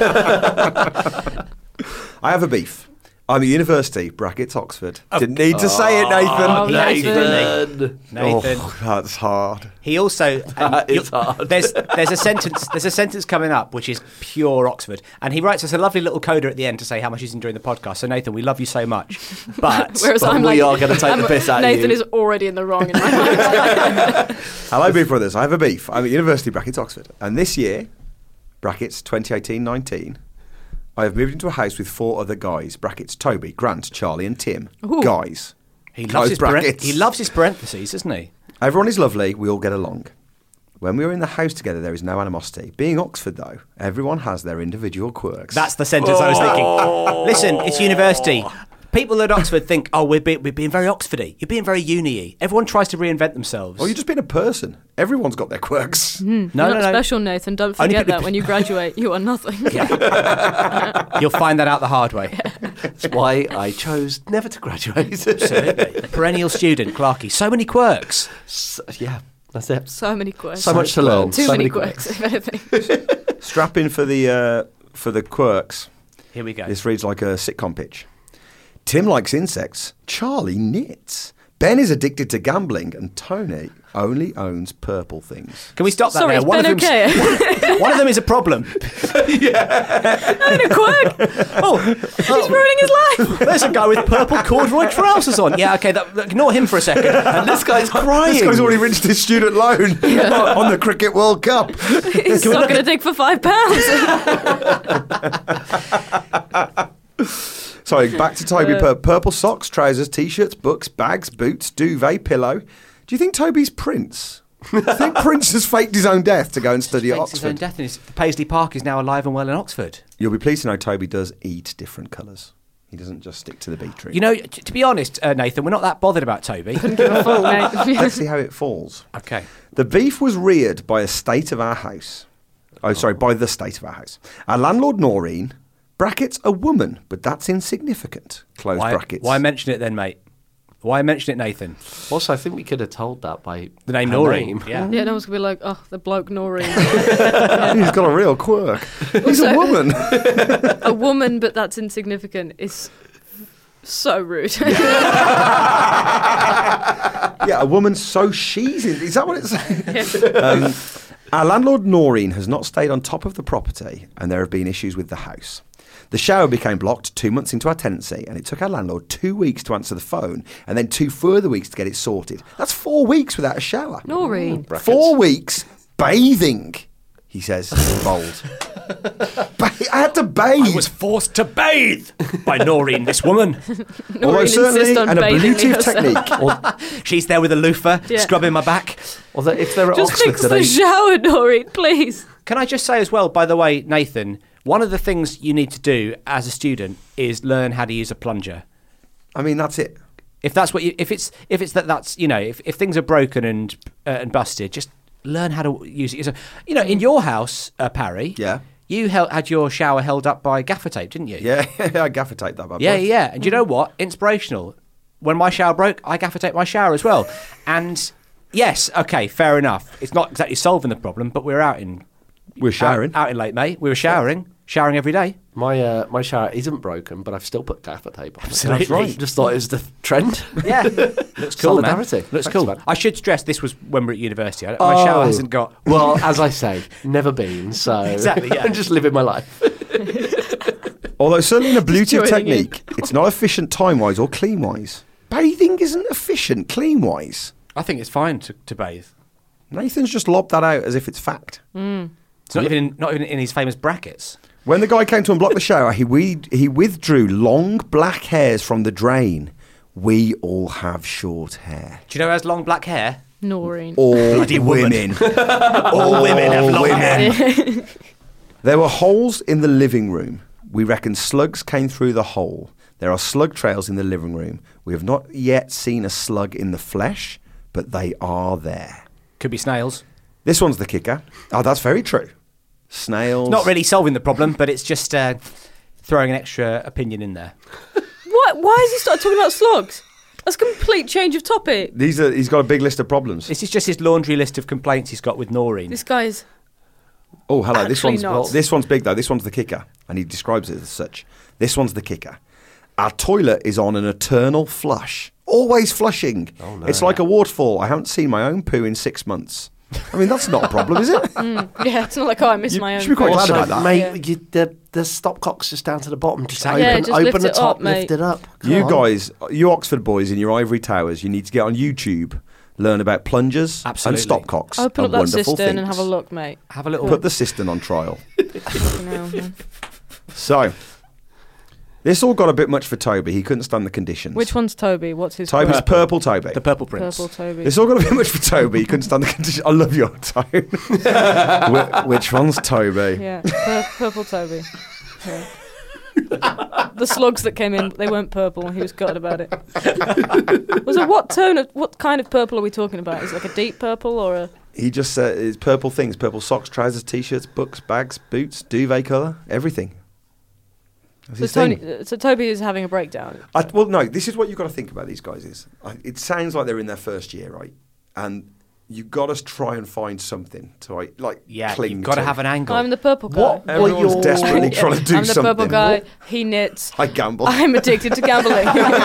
I have a beef. I'm at university, brackets Oxford. Didn't need to say it, Nathan. Oh, Nathan. Nathan. Oh, that's hard. He also It's hard. There's a sentence coming up which is pure Oxford, and he writes us a lovely little coda at the end to say how much he's enjoying the podcast. So Nathan, we love you so much, but Whereas But I'm we like, are gonna take the piss out of Nathan you. is already in the wrong in my mind. Hello, Beef Brothers. I have a beef. I'm at university, brackets Oxford. And this year, brackets 2018-19, I have moved into a house with 4 other guys. Brackets, Toby, Grant, Charlie and Tim. Ooh. Guys. He Close brackets. he loves his parentheses, doesn't he? Everyone is lovely. We all get along. When we are in the house together, there is no animosity. Being Oxford, though, everyone has their individual quirks. That's the sentence I was thinking. Listen, it's university. People at Oxford think, oh, we're being very Oxfordy. You're being very uni-y. Everyone tries to reinvent themselves. Or you're just being a person. Everyone's got their quirks. You're not special, Nathan. Don't forget that when you graduate, you are nothing. You'll find that out the hard way. That's why I chose never to graduate. Absolutely. Perennial student, Clarky. So many quirks. Yeah, that's it. So many quirks. So much to learn. Too so many quirks, if anything. Strap in for the quirks. Here we go. This reads like a sitcom pitch. Tim likes insects. Charlie knits. Ben is addicted to gambling, and Tony only owns purple things. Can we stop that Sorry, there? is Ben okay? One of them is a problem. Not in a quirk. He's ruining his life. There's a guy with purple corduroy trousers on. Yeah, okay, ignore him for a second. And this guy's crying. This guy's already rinsed his student loan on the Cricket World Cup. He's not going to dig for £5. Sorry, back to Toby. Purple socks, trousers, T-shirts, books, bags, boots, duvet, pillow. Do you think Toby's Prince? I think Prince has faked his own death to go and study at His own Oxford. death, and Paisley Park is now alive and well in Oxford. You'll be pleased to know Toby does eat different colours. He doesn't just stick to the beetroot. You know, to be honest, Nathan, we're not that bothered about Toby. Give a full, mate. Let's see how it falls. Okay. The beef was reared by a state of our house. Oh, sorry, by the state of our house. Our landlord, Noreen, brackets, a woman, but that's insignificant. Close brackets. Why mention it then, mate? Why mention it, Nathan? Also, I think we could have told that by The name her Noreen. name. Yeah. Yeah, no one's going to be like, oh, the bloke Noreen. He's got a real quirk. He's a Also- woman. A woman, but that's insignificant is so rude. Yeah, a woman so she's in. Is that what it's saying? Our landlord Noreen has not stayed on top of the property, and there have been issues with the house. The shower became blocked 2 months into our tenancy, and it took our landlord 2 weeks to answer the phone, and then 2 further weeks to get it sorted. That's 4 weeks without a shower. Noreen. 4 weeks bathing, he says in bold. I had to bathe. I was forced to bathe by Noreen, this woman. Although Noreen certainly insists on an bathing me ablutive herself. technique. She's there with a loofah, Yeah. scrubbing my back. Although if they're at Just Oxford fix the today, shower, Noreen, please. Can I just say as well, by the way, Nathan, one of the things you need to do as a student is learn how to use a plunger. I mean, that's it. If that's what you, if it's that's you know, if things are broken and busted, just learn how to use it. So, you know, in your house, Parry, Yeah. you had your shower held up by gaffer tape, didn't you? Yeah, I gaffer taped that bad boy. Yeah. And do you know what? Inspirational. When my shower broke, I gaffer taped my shower as well. And yes, okay, fair enough. It's not exactly solving the problem, but we're out in showering. out in late May. We were showering every day. my shower isn't broken, but I've still put gaffer tape on. Absolutely. That's right. Just thought it was the trend. Yeah, looks cool, man. Solidarity. Looks Thanks, cool. man. I should stress this was when we were at university. My shower hasn't got. Well, as I say, never been. So Exactly, yeah. I'm just living my life. Although certainly an ablutive joining technique, it's not efficient time-wise or clean-wise. Bathing isn't efficient clean-wise. I think it's fine to bathe. Nathan's just lobbed that out as if it's fact. It's not even in his famous brackets. When the guy came to unblock the shower, he withdrew long black hairs from the drain. We all have short hair. Do you know who has long black hair? Noreen. All Bloody woman. women. All women have long hair. There were holes in the living room. We reckon slugs came through the hole. There are slug trails in the living room. We have not yet seen a slug in the flesh, but they are there. Could be snails. This one's the kicker. Oh, that's very true. Snails. Not really solving the problem, but it's just throwing an extra opinion in there. What? Why has he started talking about slugs? That's a complete change of topic. He's got a big list of problems. This is just his laundry list of complaints he's got with Noreen. This guy's... Oh, hello. This Actually one's not. this one's big though. This one's the kicker, and he describes it as such. This one's the kicker. Our toilet is on an eternal flush, always flushing. Oh, no. It's like a waterfall. I haven't seen my own poo in 6 months. I mean, that's not a problem, is it? Yeah, it's not like, oh, I miss my own... should be quite glad food. about that. Mate, the stopcock's just down to the bottom. Just Exactly. Yeah, open, just open lift the it top, up, mate. lift it up. Come You on. guys, you Oxford boys in your ivory towers, you need to get on YouTube, learn about plungers Absolutely. and stopcocks. Open up and that wonderful cistern and things. have a look, mate. Have a little. Put the cistern on trial. Fucking hell, man. So, this all got a bit much for Toby. He couldn't stand the conditions. Which one's Toby? What's his Toby's Purple Toby. The Purple Prince. Purple Toby. This all got a bit much for Toby. He couldn't stand the conditions. I love your tone. Which one's Toby? Yeah, Purple Toby. Yeah. The slugs that came in, they weren't purple. He was gutted about it. Was it what kind of purple are we talking about? Is it like a deep purple or a... He just said it's purple things. Purple socks, trousers, T-shirts, books, bags, boots, duvet colour, everything. That's his thing. So Toby is having a breakdown. Well, no, this is what you've got to think about these guys is. It sounds like they're in their first year, right? And you've got to try and find something to cling you've got to have an angle. I'm the purple guy. What? Everyone's desperately trying to do I'm the something. purple guy. He knits. I gamble. I'm addicted to gambling.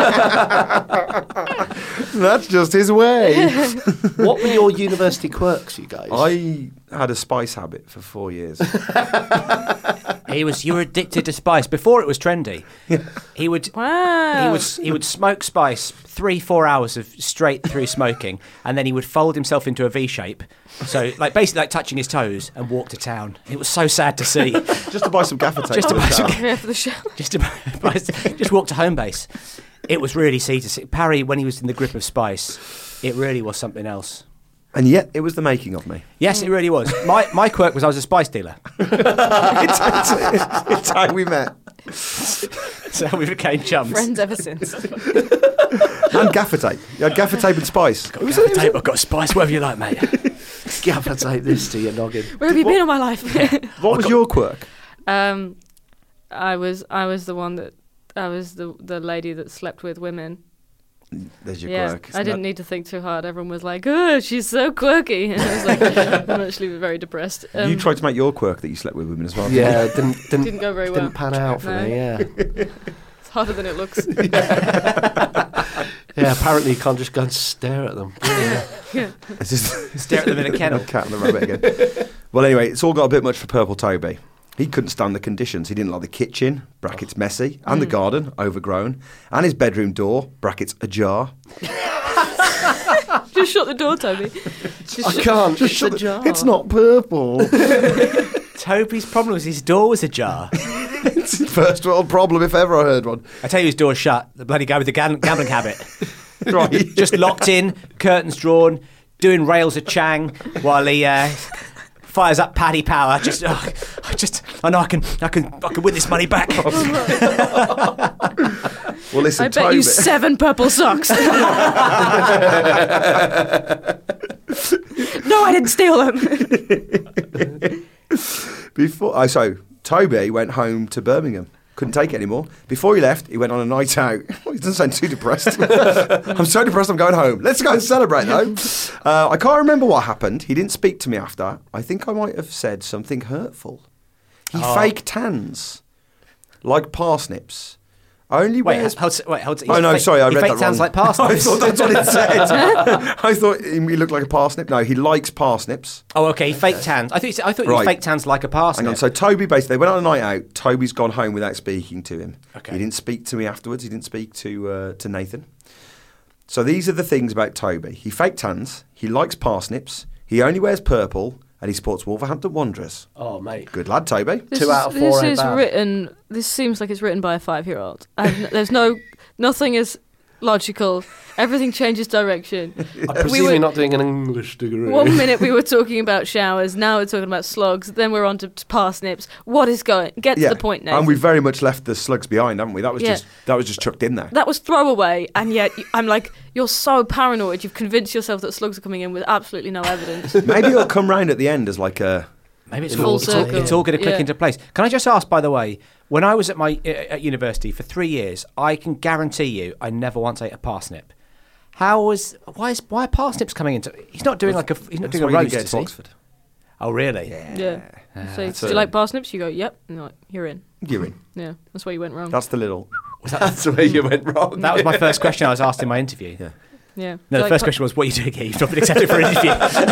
That's just his way. What were your university quirks, you guys? I had a spice habit for 4 years. You were addicted to spice before it was trendy. He would Wow. he would smoke spice 3-4 hours of straight through smoking, and then he would fold himself into a V shape, so basically like touching his toes, and walk to town. It was so sad to see. Just to buy some gaffer tape. Just to buy some Yeah, for the show. just walk to home base. It was really see to see. Parry, when he was in the grip of spice, it really was something else. And yet, it was the making of me. Yes, it really was. My quirk was I was a spice dealer. It's how we met. So we became chums. Friends ever since. And gaffer tape. You had gaffer tape and spice. I've got spice, whatever you like, mate. Gaffer tape this to your noggin. Where have you been all my life? What was your quirk? I was the one that I was the lady that slept with women. There's your Yeah, quirk. I didn't need to think too hard. Everyone was like, "Oh, she's so quirky," and I was like, "I'm actually very depressed." You tried to make your quirk that you slept with women as well. Yeah, Didn't go very well. Didn't pan out for No. me. Yeah. It's harder than it looks. Yeah. Apparently, you can't just go and stare at them. Yeah. It's just Stare at them in a kennel. Cat and the rabbit again. Well, anyway, it's all got a bit much for Purple Toby. He couldn't stand the conditions. He didn't like the kitchen, brackets messy, and the garden, overgrown, and his bedroom door, brackets ajar. Just shut the door, Toby. I can't. Just shut It's not purple. Toby's problem was his door was ajar. It's his first world problem, if ever I heard one. I tell you, his door's shut. The bloody guy with the gambling habit. Right. Just locked in, curtains drawn, doing rails of Chang while he fires up Paddy Power. I know I can win this money back. Well, listen, I bet Toby. you 7 purple socks. No, I didn't steal them. So Toby went home to Birmingham. Couldn't take it anymore. Before he left, he went on a night out. He doesn't sound too depressed. I'm so depressed I'm going home. Let's go and celebrate, though. I can't remember what happened. He didn't speak to me after. I think I might have said something hurtful. He fake tans, like parsnips. Only wears... Hold on. Oh, no, sorry, I read that wrong. Sounds like parsnips. I thought that's what it said. I thought he looked like a parsnip. No, he likes parsnips. Oh, okay. Fake tans. I thought you Right. fake tans like a parsnip. Hang on. So Toby basically, they went on a night out. Toby's gone home without speaking to him. Okay. He didn't speak to me afterwards. He didn't speak to Nathan. So these are the things about Toby. He fake tans. He likes parsnips. He only wears purple. And he supports Wolverhampton Wanderers. Oh, mate. Good lad, Toby. 2 out of 4 ain't bad. This seems like it's written by a 5-year-old. Nothing is logical. Everything changes direction. I presume you're not doing an English degree. 1 minute we were talking about showers, now we're talking about slugs, then we're on to parsnips. What is going? Get to the point now. And we've very much left the slugs behind, haven't we? That was just chucked in there. That was throwaway, and yet I'm like, you're so paranoid. You've convinced yourself that slugs are coming in with absolutely no evidence. Maybe it'll come round at the end as like a... Maybe it's Full all circle. it's all going to click Yeah. into place. Can I just ask, by the way, when I was at university for 3 years, I can guarantee you I never once ate a parsnip. Why are parsnips coming into? He's not doing he's not doing a roast, get is to he? Oxford. Oh, really? Yeah. So, do you like parsnips? You go, yep. And you're like, you're in. You're in. Yeah. That's where you went wrong. That's the little... That's where you went wrong. That was my first question I was asked in my interview. Yeah. yeah. No, the first question was, what are you doing here? You've not been accepted for an interview.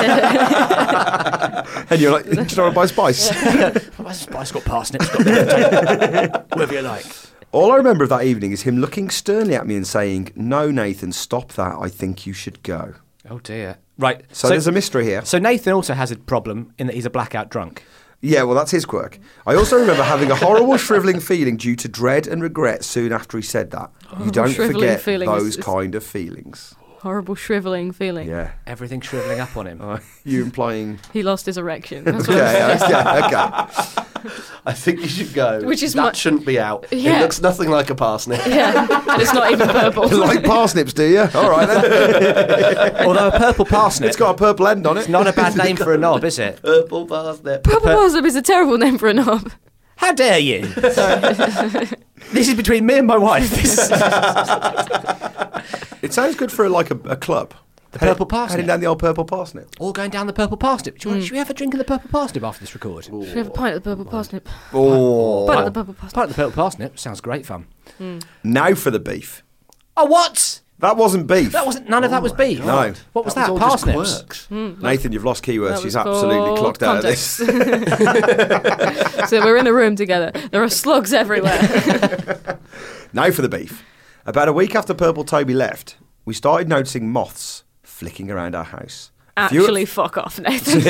And you're like, do you want to buy spice? Spice got parsnips, got whatever you like. All I remember of that evening is him looking sternly at me and saying, "No, Nathan, stop that. I think you should go." Oh, dear. Right. So there's a mystery here. So Nathan also has a problem in that he's a blackout drunk. Yeah, well, that's his quirk. I also remember having a horrible shrivelling feeling due to dread and regret soon after he said that. You don't shrivelling forget feeling those is- kind of feelings. Horrible shrivelling feeling. Yeah. Everything shrivelling up on him. You implying... He lost his erection. That's what Okay, I'm saying. okay. I think you should go. Which is that my- shouldn't be out. Yeah. It looks nothing like a parsnip. Yeah, and it's not even purple. Like parsnips, do you? All right, then. Although a purple parsnip, It's got a purple end on it. it's not a bad name for a knob, is it? Purple parsnip. Purple parsnip is a terrible name for a knob. How dare you? This is between me and my wife. It sounds good for like a club. The purple parsnip. Heading down the old purple parsnip. All going down the purple parsnip. Should we have a drink of the purple parsnip after this record? Should we have a pint of the purple parsnip? Oh. Pint of the purple parsnip. Pint of the purple parsnip sounds great fun. Now for the beef. Oh, what? That wasn't beef. That wasn't. None of that was beef. No. What was that? all just Parsnips. quirks. Nathan, you've lost keywords. That She's was absolutely called clocked out of this. So we're in a room together. There are slugs everywhere. Now for the beef. About a week after Purple Toby left, we started noticing moths flicking around our house. A few Actually, fuck off, Nathan.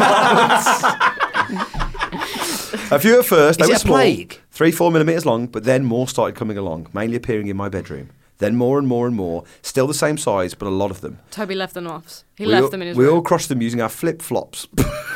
A few at first, they Is were it a small, plague? 3-4 millimetres long, but then more started coming along, mainly appearing in my bedroom. Then more and more and more, still the same size, but a lot of them. Toby left them off. He We left all- them in his We room. all crushed them using our flip-flops.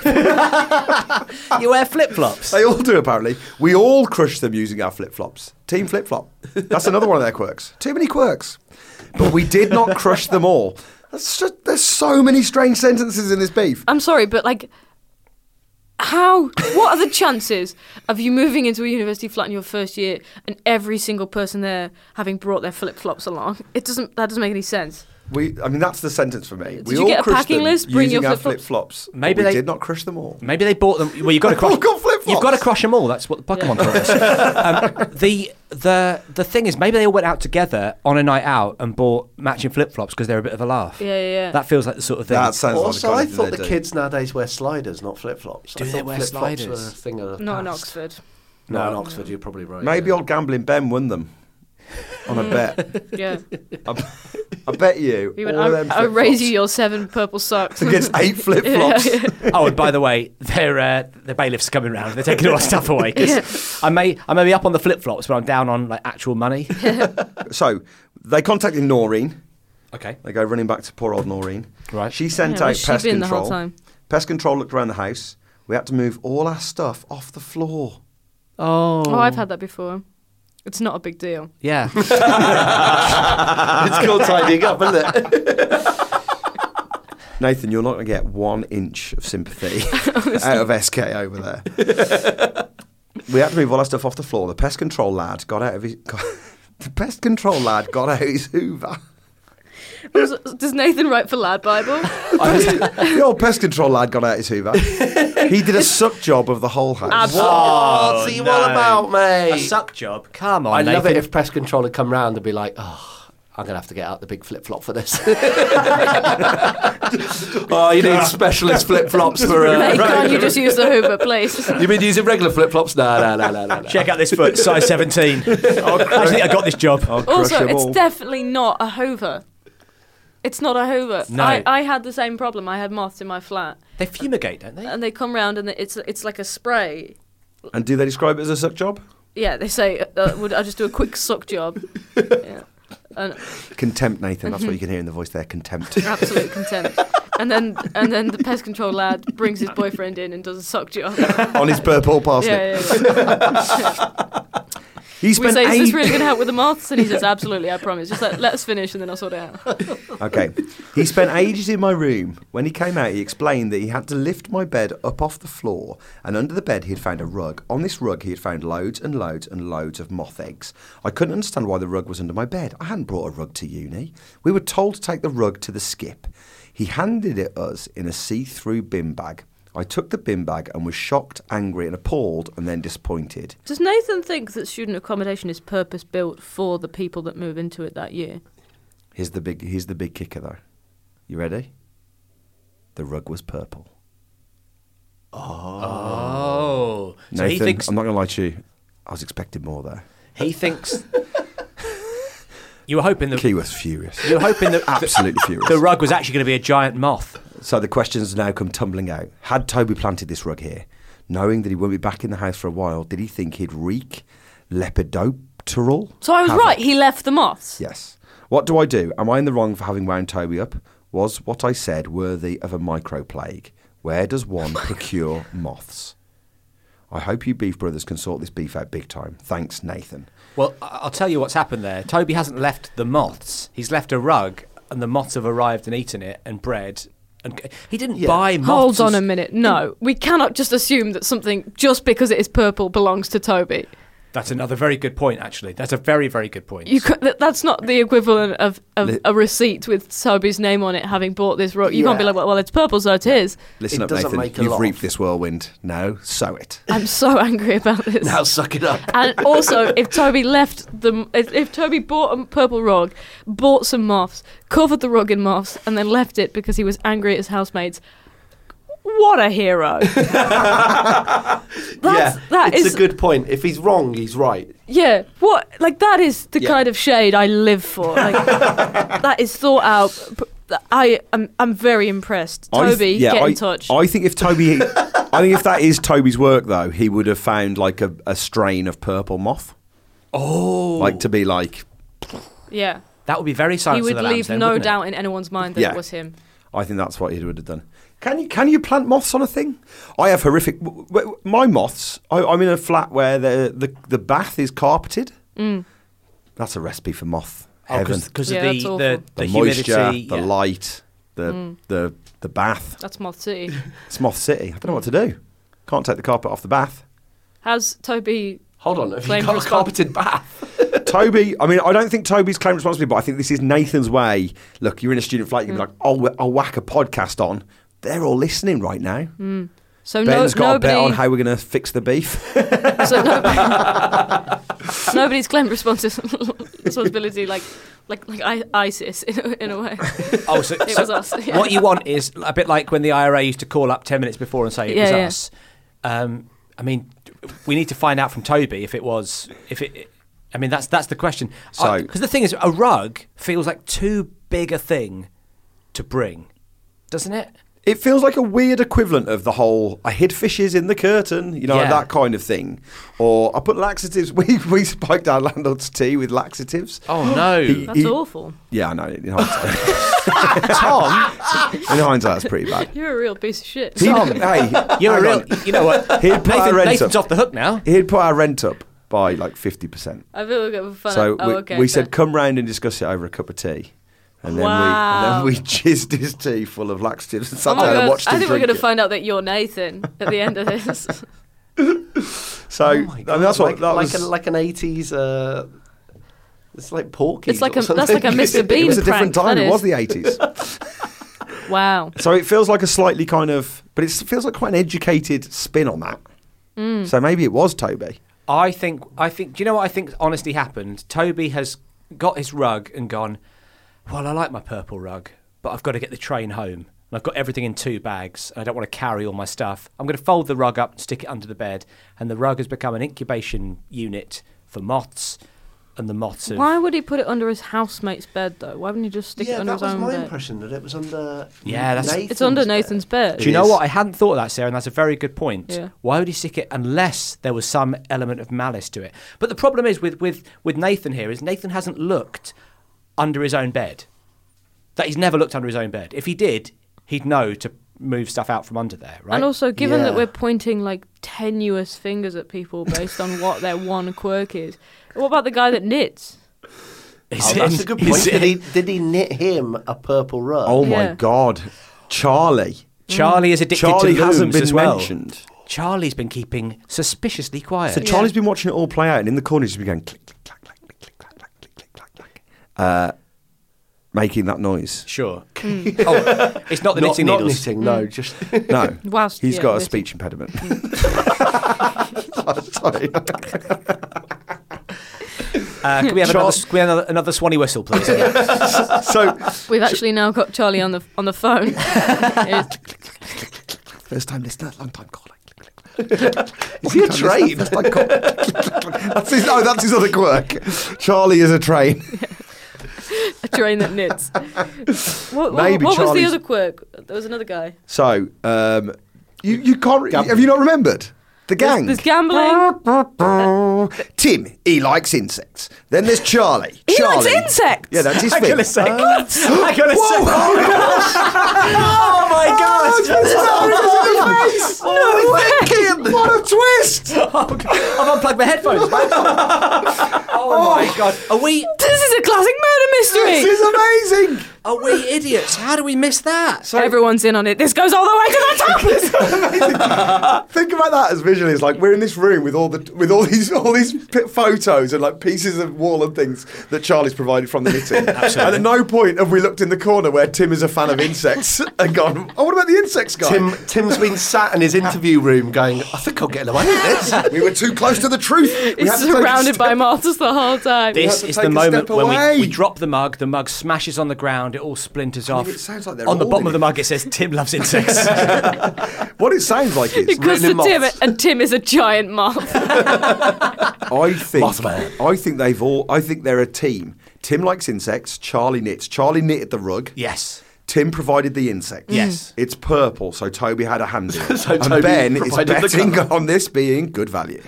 You wear flip flops. They all do, apparently. We all crushed them using our flip-flops. Team flip-flop. That's another one of their quirks. Too many quirks. But we did not crush them all. There's so many strange sentences in this beef. I'm sorry, but like, what are the chances of you moving into a university flat in your first year and every single person there having brought their flip-flops along? That doesn't make any sense. That's the sentence for me. Did you get a crushed packing them list? Bring using your our flip-flops? flip-flops. Maybe but we they- did not crush them all. Maybe they bought them. Well, you've got to crush. I've got flip-flops. You've got to crush them all. That's what the Pokemon taught us. The thing is, maybe they all went out together on a night out and bought matching flip flops because they're a bit of a laugh. Yeah. That feels like the sort of thing. That sounds Also, like I the kind of thought thing the they do. kids nowadays wear sliders, not flip-flops. Do I they thought wear flip-flops sliders? were a thing of the Not in past. Oxford. No, in Oxford, you're probably right. Maybe yeah. old gambling Ben won them on a bet. Yeah. I bet you. He went, all of them I'll raise flip-flops you your 7 purple socks. against 8 flip-flops. Oh, and by the way, the bailiffs are coming round. They're taking all our stuff away. 'Cause I may be up on the flip flops, but I'm down on like actual money. So they contacted Noreen. Okay. They go running back to poor old Noreen. Right. She sent Yeah, out where's she pest been the control. whole time? Pest control looked around the house. We had to move all our stuff off the floor. Oh, I've had that before. It's not a big deal. Yeah. It's called tidying up, isn't it? Nathan, you're not going to get 1 inch of sympathy out of SK over there. We had to move all our stuff off the floor. The pest control lad got out his Hoover. Does Nathan write for Lad Bible? The old pest control lad got out his Hoover. He did a suck job of the whole house. Absolutely. What's he all about, mate? A suck job. Come on, I love Nathan. it if pest control had come round and be like, oh, I'm going to have to get out the big flip-flop for this. Oh, you need specialist flip-flops for... Mate, can't you just use the Hoover, please? You've been using regular flip-flops? No. Check out this foot, size 17. I think I got this job. I'll crush Also, them it's all. definitely not a Hoover. It's not a Hoover. No. I had the same problem. I had moths in my flat, They fumigate, don't they? and they come round and it's like a spray. And do they describe it as a suck job? Yeah, they say, would I just do a quick suck job? Yeah. And Contempt, Nathan. That's what you can hear in the voice there. Contempt. absolute contempt. And then the pest control lad brings his boyfriend in and does a suck job. On his purple parsnip. Yeah. He We spent say, is this ages. really going to help with the moths? And he says, absolutely, I promise. Just let us finish and then I'll sort it out. Okay. He spent ages in my room. When he came out, he explained that he had to lift my bed up off the floor, and under the bed he had found a rug. On this rug he had found loads and loads and loads of moth eggs. I couldn't understand why the rug was under my bed. I hadn't brought a rug to uni. We were told to take the rug to the skip. He handed it us in a see-through bin bag. I took the bin bag and was shocked, angry and appalled and then disappointed. Does Nathan think that student accommodation is purpose-built for the people that move into it that year? Here's the big kicker though. You ready? The rug was purple. Oh. So Nathan, he thinks... I'm not going to lie to you. I was expecting more there. He thinks... You were hoping Key was furious. You were hoping that Absolutely furious. the rug was actually going to be a giant moth. So the questions now come tumbling out. Had Toby planted this rug here? knowing that he won't be back in the house for a while, did he think he'd wreak lepidopteral? So I was havoc? right. He left the moths. Yes. What do I do? Am I in the wrong for having wound Toby up? Was what I said worthy of a microplague? Where does one procure moths? I hope you beef brothers can sort this beef out big time. Thanks, Nathan. Well, I'll tell you what's happened there. Toby hasn't left the moths. He's left a rug, and the moths have arrived and eaten it, and bread. And he didn't buy moths. Hold on a minute. No, we cannot just assume that something, just because it is purple, belongs to Toby. That's another very good point, actually. That's a very, very good point. That's not the equivalent of a receipt with Toby's name on it, having bought this rug. You can't be like, well, it's purple, so it is. Listen It up, doesn't Nathan. make a You've lot. reaped this whirlwind. Now, sow it. I'm so angry about this. Now suck it up. And also, if Toby if Toby bought a purple rug, bought some moths, covered the rug in moths, and then left it because he was angry at his housemates, what a hero! It's a good point. If he's wrong, he's right. Yeah, that is the kind of shade I live for. Like, that is thought out. I'm very impressed. Toby, get in touch. I think if that is Toby's work, though, he would have found like a strain of purple moth. Oh, Like to be like. Yeah, that would be very Silence he of would the Lambs leave then, no wouldn't it? doubt in anyone's mind that Yeah. it was him. I think that's what he would have done. Can you plant moths on a thing? I have horrific. My moths. I'm in a flat where the bath is carpeted. That's a recipe for moth heaven. Because Yeah, of that's awful. the humidity, moisture, the yeah. light, the bath. That's Moth City. It's Moth City. I don't know what to do. Can't take the carpet off the bath. Has Toby? Hold on, have you Claimed got a respons- carpeted bath? Toby, I mean, I don't think Toby's claimed responsibility, but I think this is Nathan's way. Look, you're in a student flat, you can be like, I'll whack a podcast on. They're all listening right now. So Ben's got nobody. a bet on how we're going to fix the beef. So nobody's claimed responsibility like ISIS in a way. Oh, so, It was us. Yeah. What you want is a bit like when the IRA used to call up 10 minutes before and say it was Yeah, yeah. us. I mean, we need to find out from Toby if it was. I mean, that's the question. So- Because the thing is, a rug feels like too big a thing to bring, doesn't it? It feels like a weird equivalent of the whole I hid fishes in the curtain, Yeah. that kind of thing. Or I put laxatives. We spiked our landlord's tea with laxatives. Oh no, That's awful. Yeah, I know. In hindsight. Tom, in hindsight, that's pretty bad. You're a real piece of shit. Hey, you're a hang real. on. You know what? He'd put our rent Nathan's up. off the hook now. He'd put our rent up by like 50%. I feel like we're fun. So okay. we said, come round and discuss it over a cup of tea. And then, Wow. we jizzed his tea full of laxatives and sat Oh my down and God, watched him I think we're drink going to it. find out that you're Nathan at the end of this. So, I mean, that's what that was. like an 80s. It's like Porky. It's like that's like a Mr. Bean It was a different prank, time. that It was is. the 80s. Wow. So it feels like a slightly kind of, but it feels like quite an educated spin on that. So maybe it was Toby. I think. Do you know what I think honestly happened? Toby has got his rug and gone, well, I like my purple rug, but I've got to get the train home. And I've got everything in 2 bags. And I don't want to carry all my stuff. I'm going to fold the rug up and stick it under the bed. And the rug has become an incubation unit for moths. And the moths have... Why would he put it under his housemate's bed, though? Why wouldn't he just stick it under that his was own my bed? impression, that it was under Yeah, that's- Nathan's It's under bed. Nathan's bed. Do you know what? I hadn't thought of that, Sarah, and that's a very good point. Yeah. Why would he stick it unless there was some element of malice to it? But the problem is with Nathan here is Nathan hasn't looked under his own bed. That he's never looked under his own bed. If he did, he'd know to move stuff out from under there, right? And also, given that Yeah. we're pointing like tenuous fingers at people based on what their one quirk is, what about the guy that knits? He's That's in- a good he's point. in- Did he knit him a purple rug? Oh my Yeah. God, Charlie. Charlie is addicted Charlie to hasn't looms been as well. mentioned. Charlie's been keeping suspiciously quiet. So Charlie's been watching it all play out, and in the corner he's been going click, click, clack, clack, click, click, clack, clack, click, click, clack, clack, making that noise. Sure. Oh, it's not the knitting not needles. knitting, no, just No, Whilst- he's yeah, got a knitting. speech impediment. Sorry. Can we have another Swanee whistle, please? So We've actually now got Charlie on the phone. It's- first time listener, long time caller. is he a train? That's his other quirk. Charlie is a train. a train that knits. What Maybe was the Charlie's- other quirk? There was another guy. So you can't. Have you not remembered? The gang. There's gambling. Tim, he likes insects. Then there's Charlie. He Charlie. likes insects. Yeah, that's his Hang thing. on a sec. Hang on a sec. Oh Oh my god! What a twist! I've unplugged my headphones. Oh my god! Are we? This is a classic murder mystery. This is amazing! Are we idiots? How do we miss that? Everyone's in on it. This goes all the way to the top. Think about that as visually. It's like we're in this room with all these photos and like pieces of wall and things that Charlie's provided from the knitting. And at no point have we looked in the corner where Tim is a fan of insects and gone, oh, what about the insects guy? Tim's been sat in his interview room going, I think I'll get away with this. We were too close to the truth. We He's had to take a surrounded by step- martyrs the whole time. This to is take the a moment step when away. we drop the mug smashes on the ground, it all splinters off. it sounds like they're on the all bottom in of the it. mug it says Tim loves insects. What it sounds like is It goes to written in Tim, moths. and Tim is a giant moth. I think Mothman. I think they're a team. Tim likes insects. Charlie knits. Charlie knitted the rug. Yes. Tim provided the insects. Yes. It's purple, so Toby had a hand in it. So and Toby Ben is provided the betting colour. on this being good value.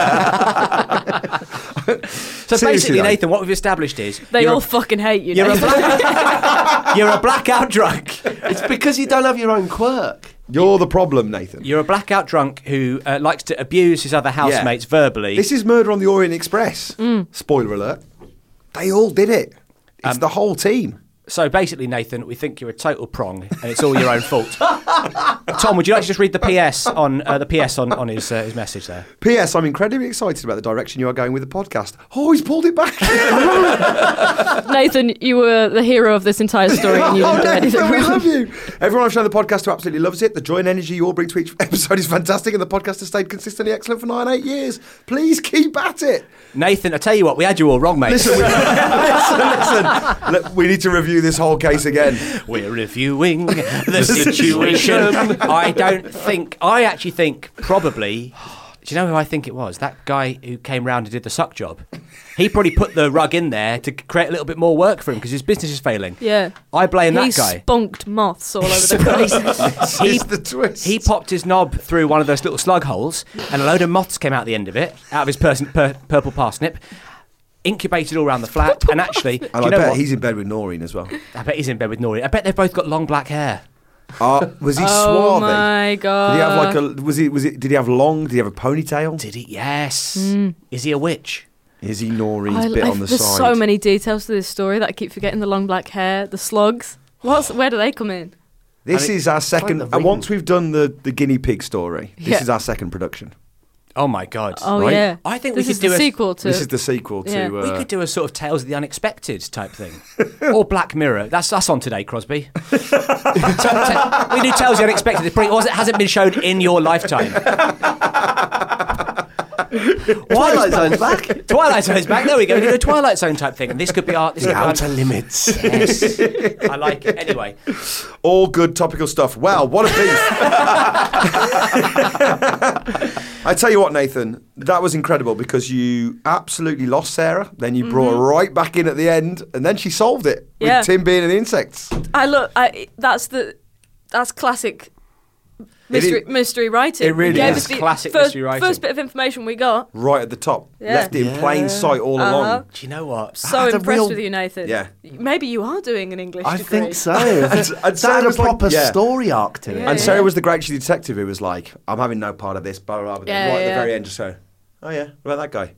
So Seriously, basically, though. Nathan, what we've established is They you're all a, fucking hate you. you're a Nathan. you're a blackout drunk. It's because you don't have your own quirk. You're the problem, Nathan. You're a blackout drunk who likes to abuse his other housemates verbally. This is Murder on the Orient Express. Spoiler alert. They all did it. It's the whole team. So basically, Nathan, we think you're a total prong, and it's all your own fault. Tom, would you like to just read the PS on his message there? P.S. I'm incredibly excited about the direction you are going with the podcast. Oh, he's pulled it back. Nathan, you were the hero of this entire story, and you didn't do anything Nathan, we wrong. love you. Everyone I've shown the podcast to absolutely loves it. The joy and energy you all bring to each episode is fantastic, and the podcast has stayed consistently excellent for 8 years. Please keep at it. Nathan, I tell you what, we had you all wrong, mate. Listen. Look, we need to review this whole case again. We're reviewing the situation. I actually think probably. Do you know who I think it was? That guy who came round and did the suck job. He probably put the rug in there to create a little bit more work for him because his business is failing. Yeah. I blame He that guy. spunked moths all over the place. He's the twist. He popped his knob through one of those little slug holes, and a load of moths came out the end of it, out of his purple parsnip, incubated all around the flat. And actually, do And you I know bet what? he's in bed with Noreen as well. I bet he's in bed with Nori. I bet they've both got long black hair. Was he Oh swarthy? my god! Did he have like a? Did he have long? Did he have a ponytail? Did he? Yes. Is he a witch? Is he Noreen's bit on the there's side? so many details to this story that I keep forgetting. The long black hair, the slugs. Where do they come in? This is our second. like the ring. Once we've done the guinea pig story, this Yeah. is our second production. Oh my god. Oh Right? yeah, I think this we is could do the a sequel to. This is the sequel to. Yeah. We could do a sort of Tales of the Unexpected type thing. Or Black Mirror. That's us on today, Crosby. We do Tales of the Unexpected. It probably hasn't been shown in your lifetime. Twilight Zone's back. Twilight Zone's back. There we go. We do a Twilight Zone type thing. And this could be our... This The could be Outer Limits. Yes. I like it. Anyway. All good topical stuff. Wow, what a beef. I tell you what, Nathan, that was incredible because you absolutely lost Sarah. Then you brought her right back in at the end, and then she solved it with Yeah. Tim being in the insects. That's classic It is- mystery writing. it really Gave is us the classic first, mystery writing. First bit of information we got. Right at the top. Yeah. Left it in plain sight all along. Do you know what? So had a impressed real- with you, Nathan. Yeah. Maybe you are doing an English I degree. think so. That Sarah had a was like- proper yeah. story arc to it. Yeah. And Sarah was the great detective who was like, I'm having no part of this, blah, blah, blah. Yeah, right at the yeah. very end, just go, oh yeah, what about that guy?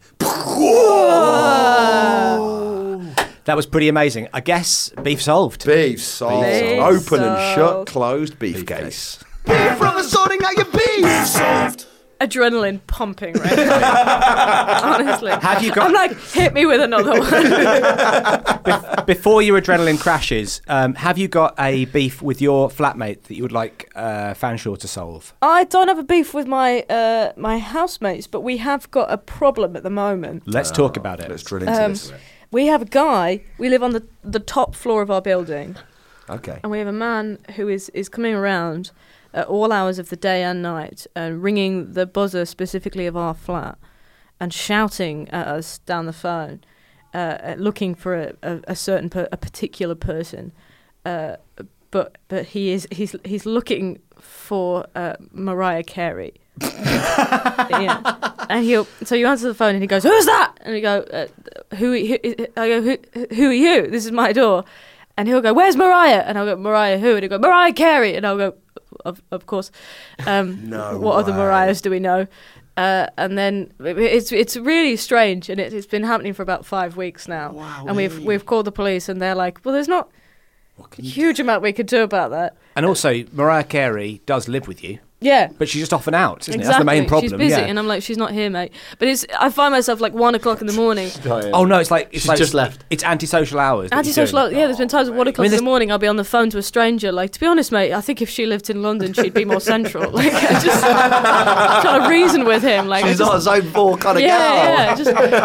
That was pretty amazing. I guess beef solved. Beef solved. Beef Open and shut, solved. closed beef case. Beef from the sorting out your beef. Solved. Adrenaline pumping right now. Honestly. Have you got- I'm like, hit me with another one. Before your adrenaline crashes, have you got a beef with your flatmate that you would like Fanshawe to solve? I don't have a beef with my my housemates, but we have got a problem at the moment. Let's talk about it. Let's drill into this. We have a guy, we live on the top floor of our building, Okay. and we have a man who is coming around at all hours of the day and night and ringing the buzzer specifically of our flat and shouting at us down the phone, looking for a certain a particular person, but he's looking for Mariah Carey. Yeah. And so you answer the phone and he goes, "Who's that?" And you go, I go, who are you? This is my door. And he'll go, "Where's Mariah?" And I'll go, "Mariah who?" And he'll go, "Mariah Carey." And I'll go, of course. No what other way. Mariahs do we know? And then it's really strange, and it's been happening for about 5 weeks now. Wow. And we've called the police, and they're like, "Well, there's not a huge amount we could do about that." And also, Mariah Carey does live with you, Yeah. but she's just off and out, isn't Exactly. it? That's the main problem. She's busy, yeah. and I'm like, "She's not here, mate." But I find myself like 1 o'clock in the morning. Oh no, it's She's like just left. It's antisocial hours. that you're Antisocial. doing. Yeah, there's been times at 1 o'clock I mean, in the morning I'll be on the phone to a stranger. Like, to be honest, mate, I think if she lived in London, she'd be more central. Like, I just trying to reason with him. Like, She's not a zone 4 kind of gal. yeah.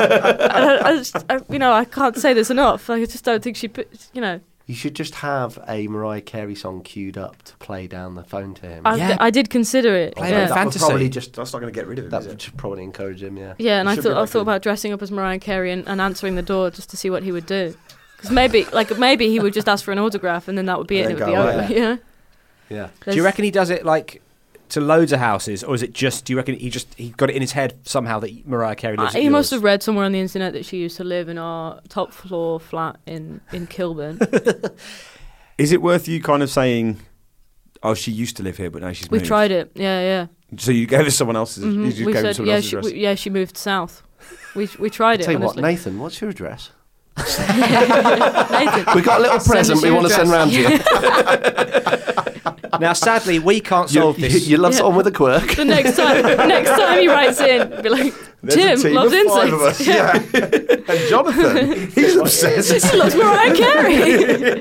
I can't say this enough. Like, I just don't think You should just have a Mariah Carey song queued up to play down the phone to him. Yeah. I did consider it. Play yeah. like That fantasy. would probably just That's not going to get rid of him, that is would it? just probably encourage him. Yeah. Yeah, and I should be thought like about dressing up as Mariah Carey and answering the door just to see what he would do. Because maybe he would just ask for an autograph and then that would be it. And And it then would be go over. away. You know? Yeah. Do you reckon he does it like to loads of houses, or is it just? Do you reckon he got it in his head somehow that Mariah Carey lives? at He must yours? have read somewhere on the internet that she used to live in our top floor flat in Kilburn. Is it worth you kind of saying, "Oh, she used to live here, but now she's We've moved"? tried it. Yeah. So you gave us someone else's. Mhm. You just We gave said, us someone else's address. she moved south. We tried it. Tell you what, honestly. Nathan, what's your address? Nathan. We've got a little Send present us we your want to send round address. to you. Now, sadly, we can't solve this. You love Yeah. someone with a quirk. The next time he writes in, be like, There's a "Tim team loves of 5 of insects." us. Yeah. And Jonathan, he's obsessed. He loves Mariah Carey.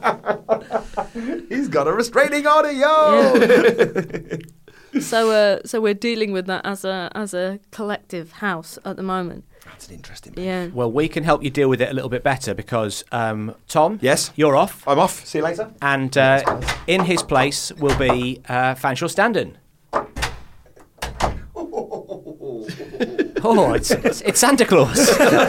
He's got a restraining order, yo. So we're dealing with that as a collective house at the moment. That's an interesting. Yeah. Well, we can help you deal with it a little bit better because Tom, Yes? you're off, I'm off. See you later. and in his place will be Fanshawe Standen. Oh, it's Santa Claus.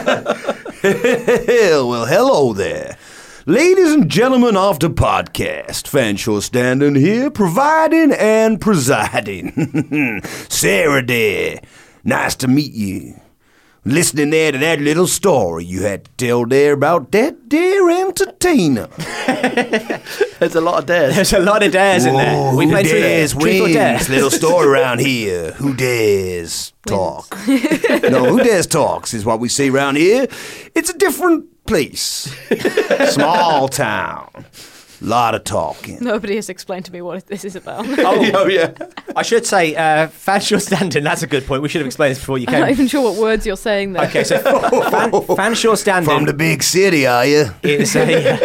Well, hello there. Ladies and gentlemen of the podcast, Fanshawe Standen here, providing and presiding. Sarah there, nice to meet you. Listening there to that little story you had to tell there about that dear entertainer. There's a lot of dares. There's a lot of dares in there. Whoa, We who played dares Truth or Dare. wins? Little story around here. Who dares talk? No, who dares talks is what we see around here. It's a different place. Small town. Lot of talking. Nobody has explained to me what this is about. Oh, yeah. I should say, Fanshawe Standen, that's a good point. We should have explained this before you I'm not came. even sure what words you're saying there. Okay, so Fanshawe From the Standen big city, are you? is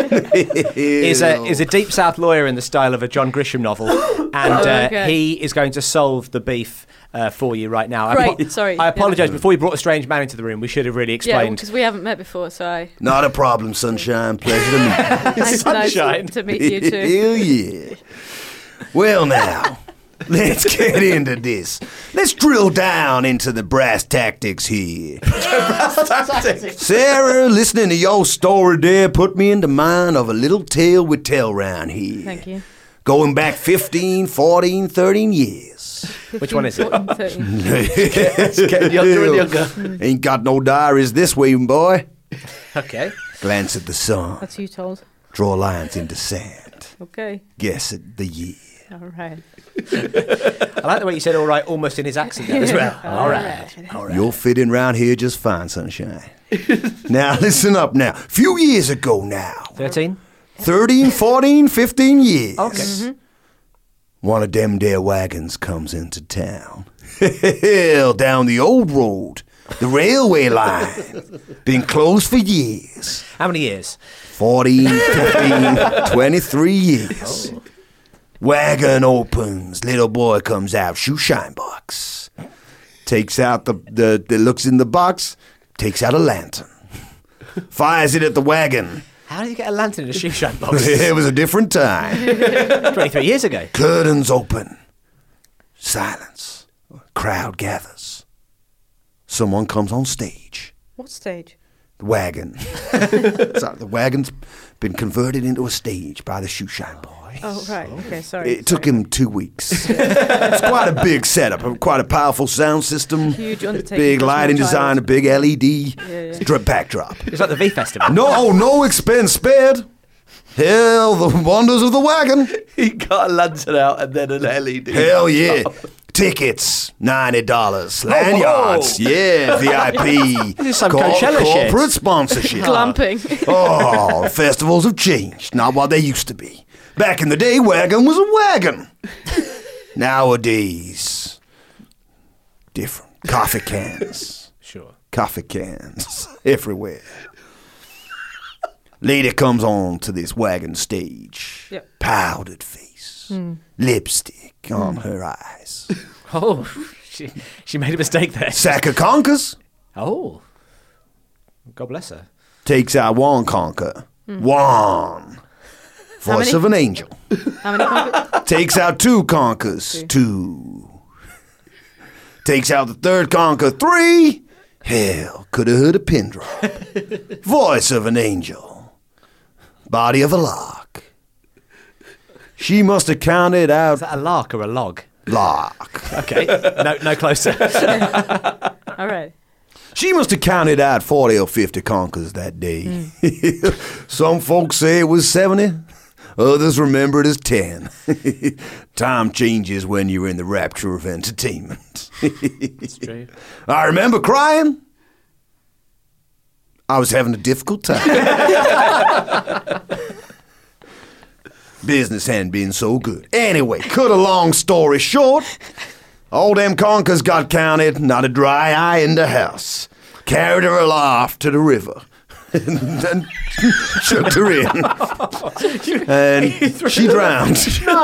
a deep south lawyer in the style of a John Grisham novel, and okay. he is going to solve the beef for you right now. Great, sorry. I apologise. Before you brought a strange man into the room, we should have really Yeah, explained. because we haven't met before, so I. Not a problem, sunshine. Pleasure to meet you. Nice Sunshine. to meet you too. Hell yeah. Well, now, let's get into this. Let's drill down into the brass tactics here. Sarah, listening to your story there put me into mind of a little tale we tell round here. Thank you. Going back 15, 14, 13 years. Which one is it? 14, 13. It's getting younger and younger. Ain't got no diaries this way, boy. Okay. Glance at the sun. That's you told. Draw lines into sand. Okay. Guess at the year. All right. I like the way you said "all right" almost in his accent there as well. All right. You'll fit in round here just fine, sunshine. Now, listen up now. Few years ago now. 13. 13, 14, 15 years. Okay. Mm-hmm. One of them there wagons comes into town. Hell, down the old road. The railway line. Been closed for years. How many years? 14, 15, 23 years. Wagon opens. Little boy comes out. Shoe shine box. Takes out the looks in the box. Takes out a lantern. Fires it at the wagon. How did you get a lantern in a shoe shine box? It was a different time. 23 years ago. Curtains open. Silence. Crowd gathers. Someone comes on stage. What stage? The wagon. So the wagon's been converted into a stage by the Shoeshine Boys. Oh, right. Okay, sorry. It took him 2 weeks. It's quite a big setup, quite a powerful sound system. Huge undertaking. Big for a lighting small design, a child. big LED Yeah. backdrop. It's like the V Festival. No expense spared. Hell, the wonders of the wagon. He got a lantern out and then an LED. Hell yeah. Tickets, $90. Lanyards, yeah, VIP. This is some Coachella shit. Corporate sponsorship. Glamping. Oh, festivals have changed. Not what they used to be. Back in the day, wagon was a wagon. Nowadays, different. Coffee cans. Sure. Coffee cans everywhere. Lady comes on to this wagon stage. Yep. Powdered face. Lipstick on her eyes. Oh, she made a mistake there. Sack of conkers. Oh. God bless her. Takes out one conker. One. Voice many? of an angel. How many copies? Takes out 2 conkers. 2. Takes out the 3rd conker. 3. Hell, could have heard a pin drop. Voice of an angel. Body of a lark. She must have counted out Is that a lark or a log? lark. Okay. No closer. All right. She must have counted out 40 or 50 conkers that day. Some folks say it was 70. Others remember it as 10. Time changes when you're in the rapture of entertainment. It's true. I remember crying. I was having a difficult time. Business hadn't been so good. Anyway, cut a long story short, all them conkers got counted, not a dry eye in the house. Carried her aloft to the river. And chucked her in. And she drowned.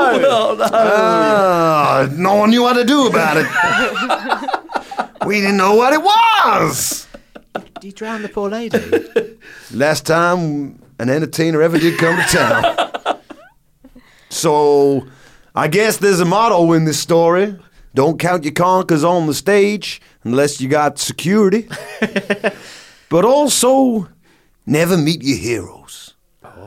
No one knew what to do about it. We didn't know what it was. Did you drown the poor lady? Last time an entertainer ever did come to town. So, I guess there's a motto in this story. Don't count your conkers on the stage unless you got security. But also, never meet your heroes.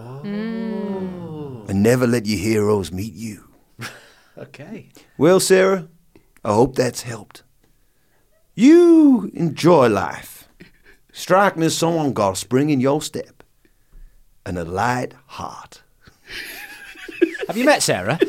And never let your heroes meet you. Okay. Well, Sarah, I hope that's helped. You enjoy life. Strike me as someone got a spring in your step and a light heart. Have you met Sarah?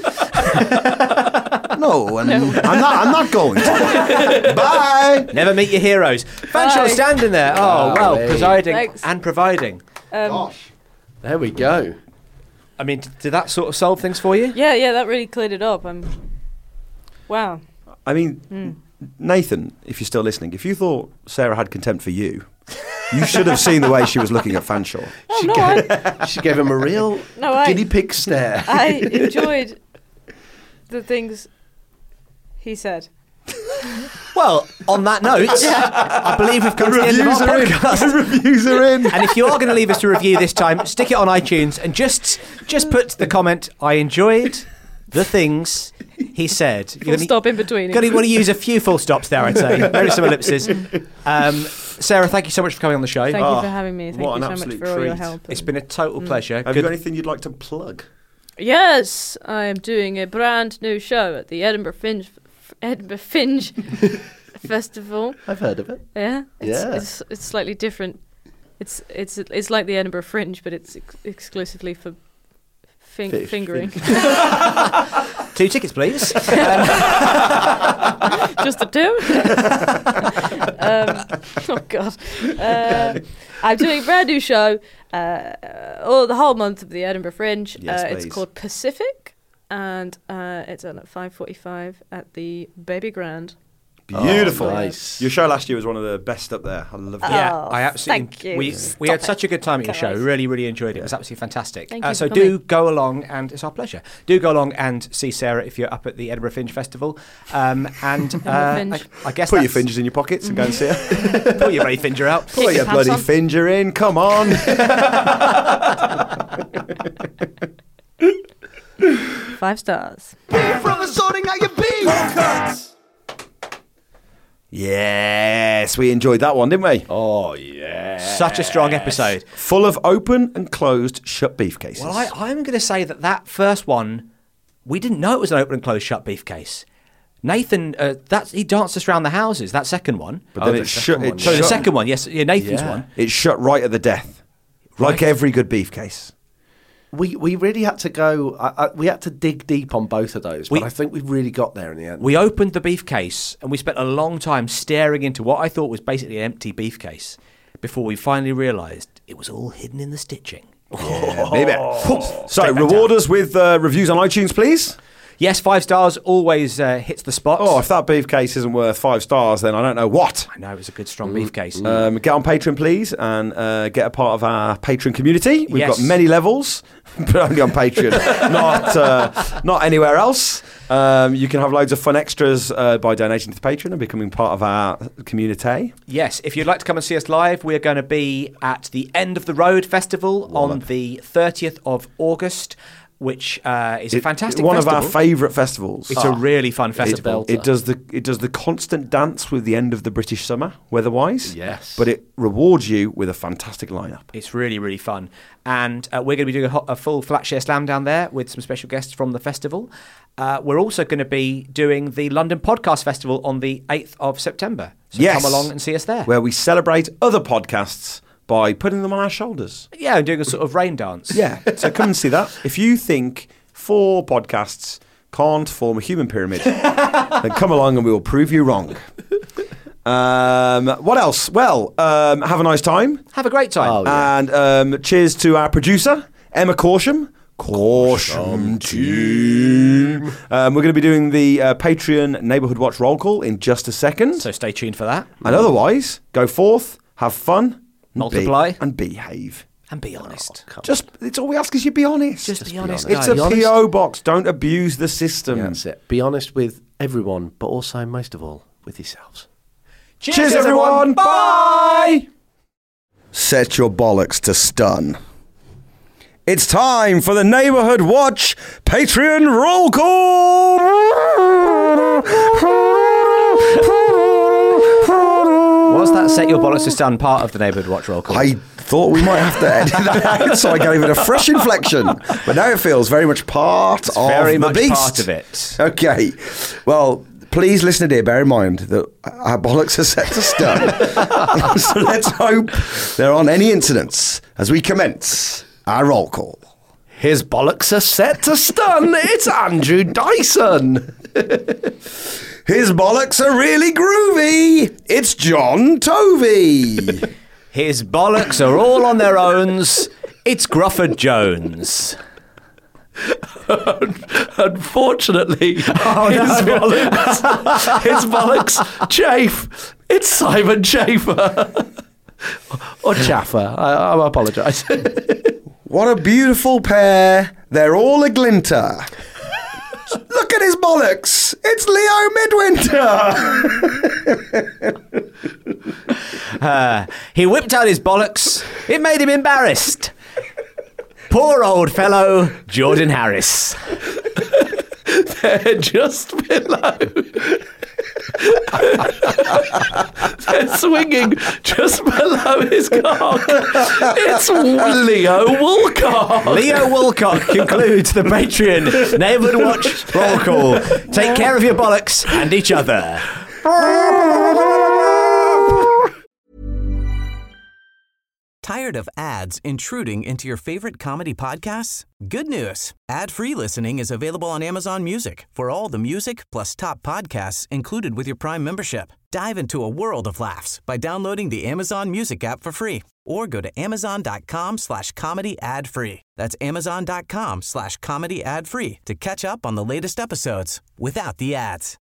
No, and I'm not going to. Bye. Never meet your heroes. Fanshawe Bye. standing there. Oh, well, hey. presiding Thanks. and providing. Gosh. There we go. I mean, did that sort of solve things for you? Yeah, that really cleared it up. Wow. I mean, Nathan, if you're still listening, if you thought Sarah had contempt for you, you should have seen the way she was looking at Fanshawe. Oh, no, She gave him a real guinea pig stare. I enjoyed the things he said. Well, on that note, I believe we've come to the end of our podcast. The reviews are in. And if you are going to leave us a review this time, stick it on iTunes and just put the comment, I enjoyed the things he said. Full stop in between. Going to want to use a few full stops there, I'd say. Maybe some ellipses. Sarah, thank you so much for coming on the show. Thank you for having me. Thank what you an so much absolute for all your treat. help. It's been a total pleasure. Have you got anything you'd like to plug? Yes, I am doing a brand new show at the Edinburgh Fringe Festival. I've heard of it. Yeah, Yeah. It's slightly different. It's like the Edinburgh Fringe, but it's exclusively for Fish, fingering. 2 tickets, please. Just the 2. Oh God. I'm doing a brand new show. The whole month of the Edinburgh Fringe. Yes, it's please. called Pacific, and it's on at 5:45 at the Baby Grand. Beautiful. Oh, nice. Your show last year was one of the best up there. I loved it. Yeah, Oh, I absolutely. thank you. We Stop had it, such a good time at your show. guys. We really, really enjoyed it. It was absolutely fantastic. Thank you So for do coming. go along, and it's our pleasure. Do go along and see Sarah if you're up at the Edinburgh Fringe Festival. And Fringe. I guess Put your that's- fingers in your pockets and go and see her. Pull your bloody finger out. Put your your pants bloody on. finger in. Come on. 5 stars. Beef from the sorting out your beef. Yes, we enjoyed that one, didn't we? Oh, yeah. Such a strong episode. Full of open and closed shut beef cases. Well, I'm going to say that first one, we didn't know it was an open and closed shut beef case. Nathan, he danced us around the houses, that second one. But then it shut. The second one, yes, Nathan's one. It shut right at the death. Right. Like every good beef case. We really had to go. We had to dig deep on both of those, but I think we really got there in the end. We opened the beef case and we spent a long time staring into what I thought was basically an empty beef case before we finally realised it was all hidden in the stitching. Yeah, baby. So, reward us with reviews on iTunes, please. Yes, 5 stars always hits the spot. Oh, if that beef case isn't worth 5 stars, then I don't know what. I know, it was a good, strong beef case. Get on Patreon, please, and get a part of our Patreon community. We've got many levels, but only on Patreon, not anywhere else. You can have loads of fun extras by donating to the Patreon and becoming part of our community. Yes, if you'd like to come and see us live, we're going to be at the End of the Road Festival on the 30th of August. Which is a fantastic one festival. of our favourite festivals. It's a really fun festival. It does the constant dance with the end of the British summer, weather-wise. Yes. But it rewards you with a fantastic lineup. It's really, really fun. And we're going to be doing a full Flatshare Slam down there with some special guests from the festival. We're also going to be doing the London Podcast Festival on the 8th of September. So come along and see us there. Where we celebrate other podcasts by putting them on our shoulders. Yeah, and doing a sort of rain dance. Yeah, so come and see that. If you think 4 podcasts can't form a human pyramid, then come along and we will prove you wrong. What else? Well, have a nice time. Have a great time. Oh, yeah. And cheers to our producer, Emma Corsham. Corsham team. We're going to be doing the Patreon Neighbourhood Watch roll call in just a second. So stay tuned for that. And otherwise, go forth, have fun, multiply, and behave. And be honest. It's all we ask is you be honest. Just be honest. It's a P.O. box. Don't abuse the system. Yeah, that's it. Be honest with everyone, but also, most of all, with yourselves. Cheers everyone. Bye. Set your bollocks to stun. It's time for the Neighbourhood Watch Patreon roll call. Was that set your bollocks to stun part of the Neighbourhood Watch roll call? I thought we might have to edit that out, so I gave it a fresh inflection. But now it feels very much part of the beast. Part of it. Okay. Well, please, listener dear, bear in mind that our bollocks are set to stun. So let's hope there aren't any incidents as we commence our roll call. His bollocks are set to stun. It's Andrew Dyson. His bollocks are really groovy. It's John Tovey. His bollocks are all on their owns. It's Grufford Jones. Unfortunately, his bollocks chafe. It's Simon Chafer. Or Chaffer. I apologise. What a beautiful pair. They're all a glinter. Look at his bollocks. It's Leo Midwinter. He whipped out his bollocks. It made him embarrassed. Poor old fellow, Jordan Harris. They're just below. They're swinging just below his cock. It's Leo Woolcock. Leo Woolcock concludes the Patreon Neighbourhood Watch roll call. Take care of your bollocks and each other. Tired of ads intruding into your favorite comedy podcasts? Good news. Ad-free listening is available on Amazon Music for all the music plus top podcasts included with your Prime membership. Dive into a world of laughs by downloading the Amazon Music app for free or go to amazon.com/comedy ad-free. That's amazon.com/comedy ad-free to catch up on the latest episodes without the ads.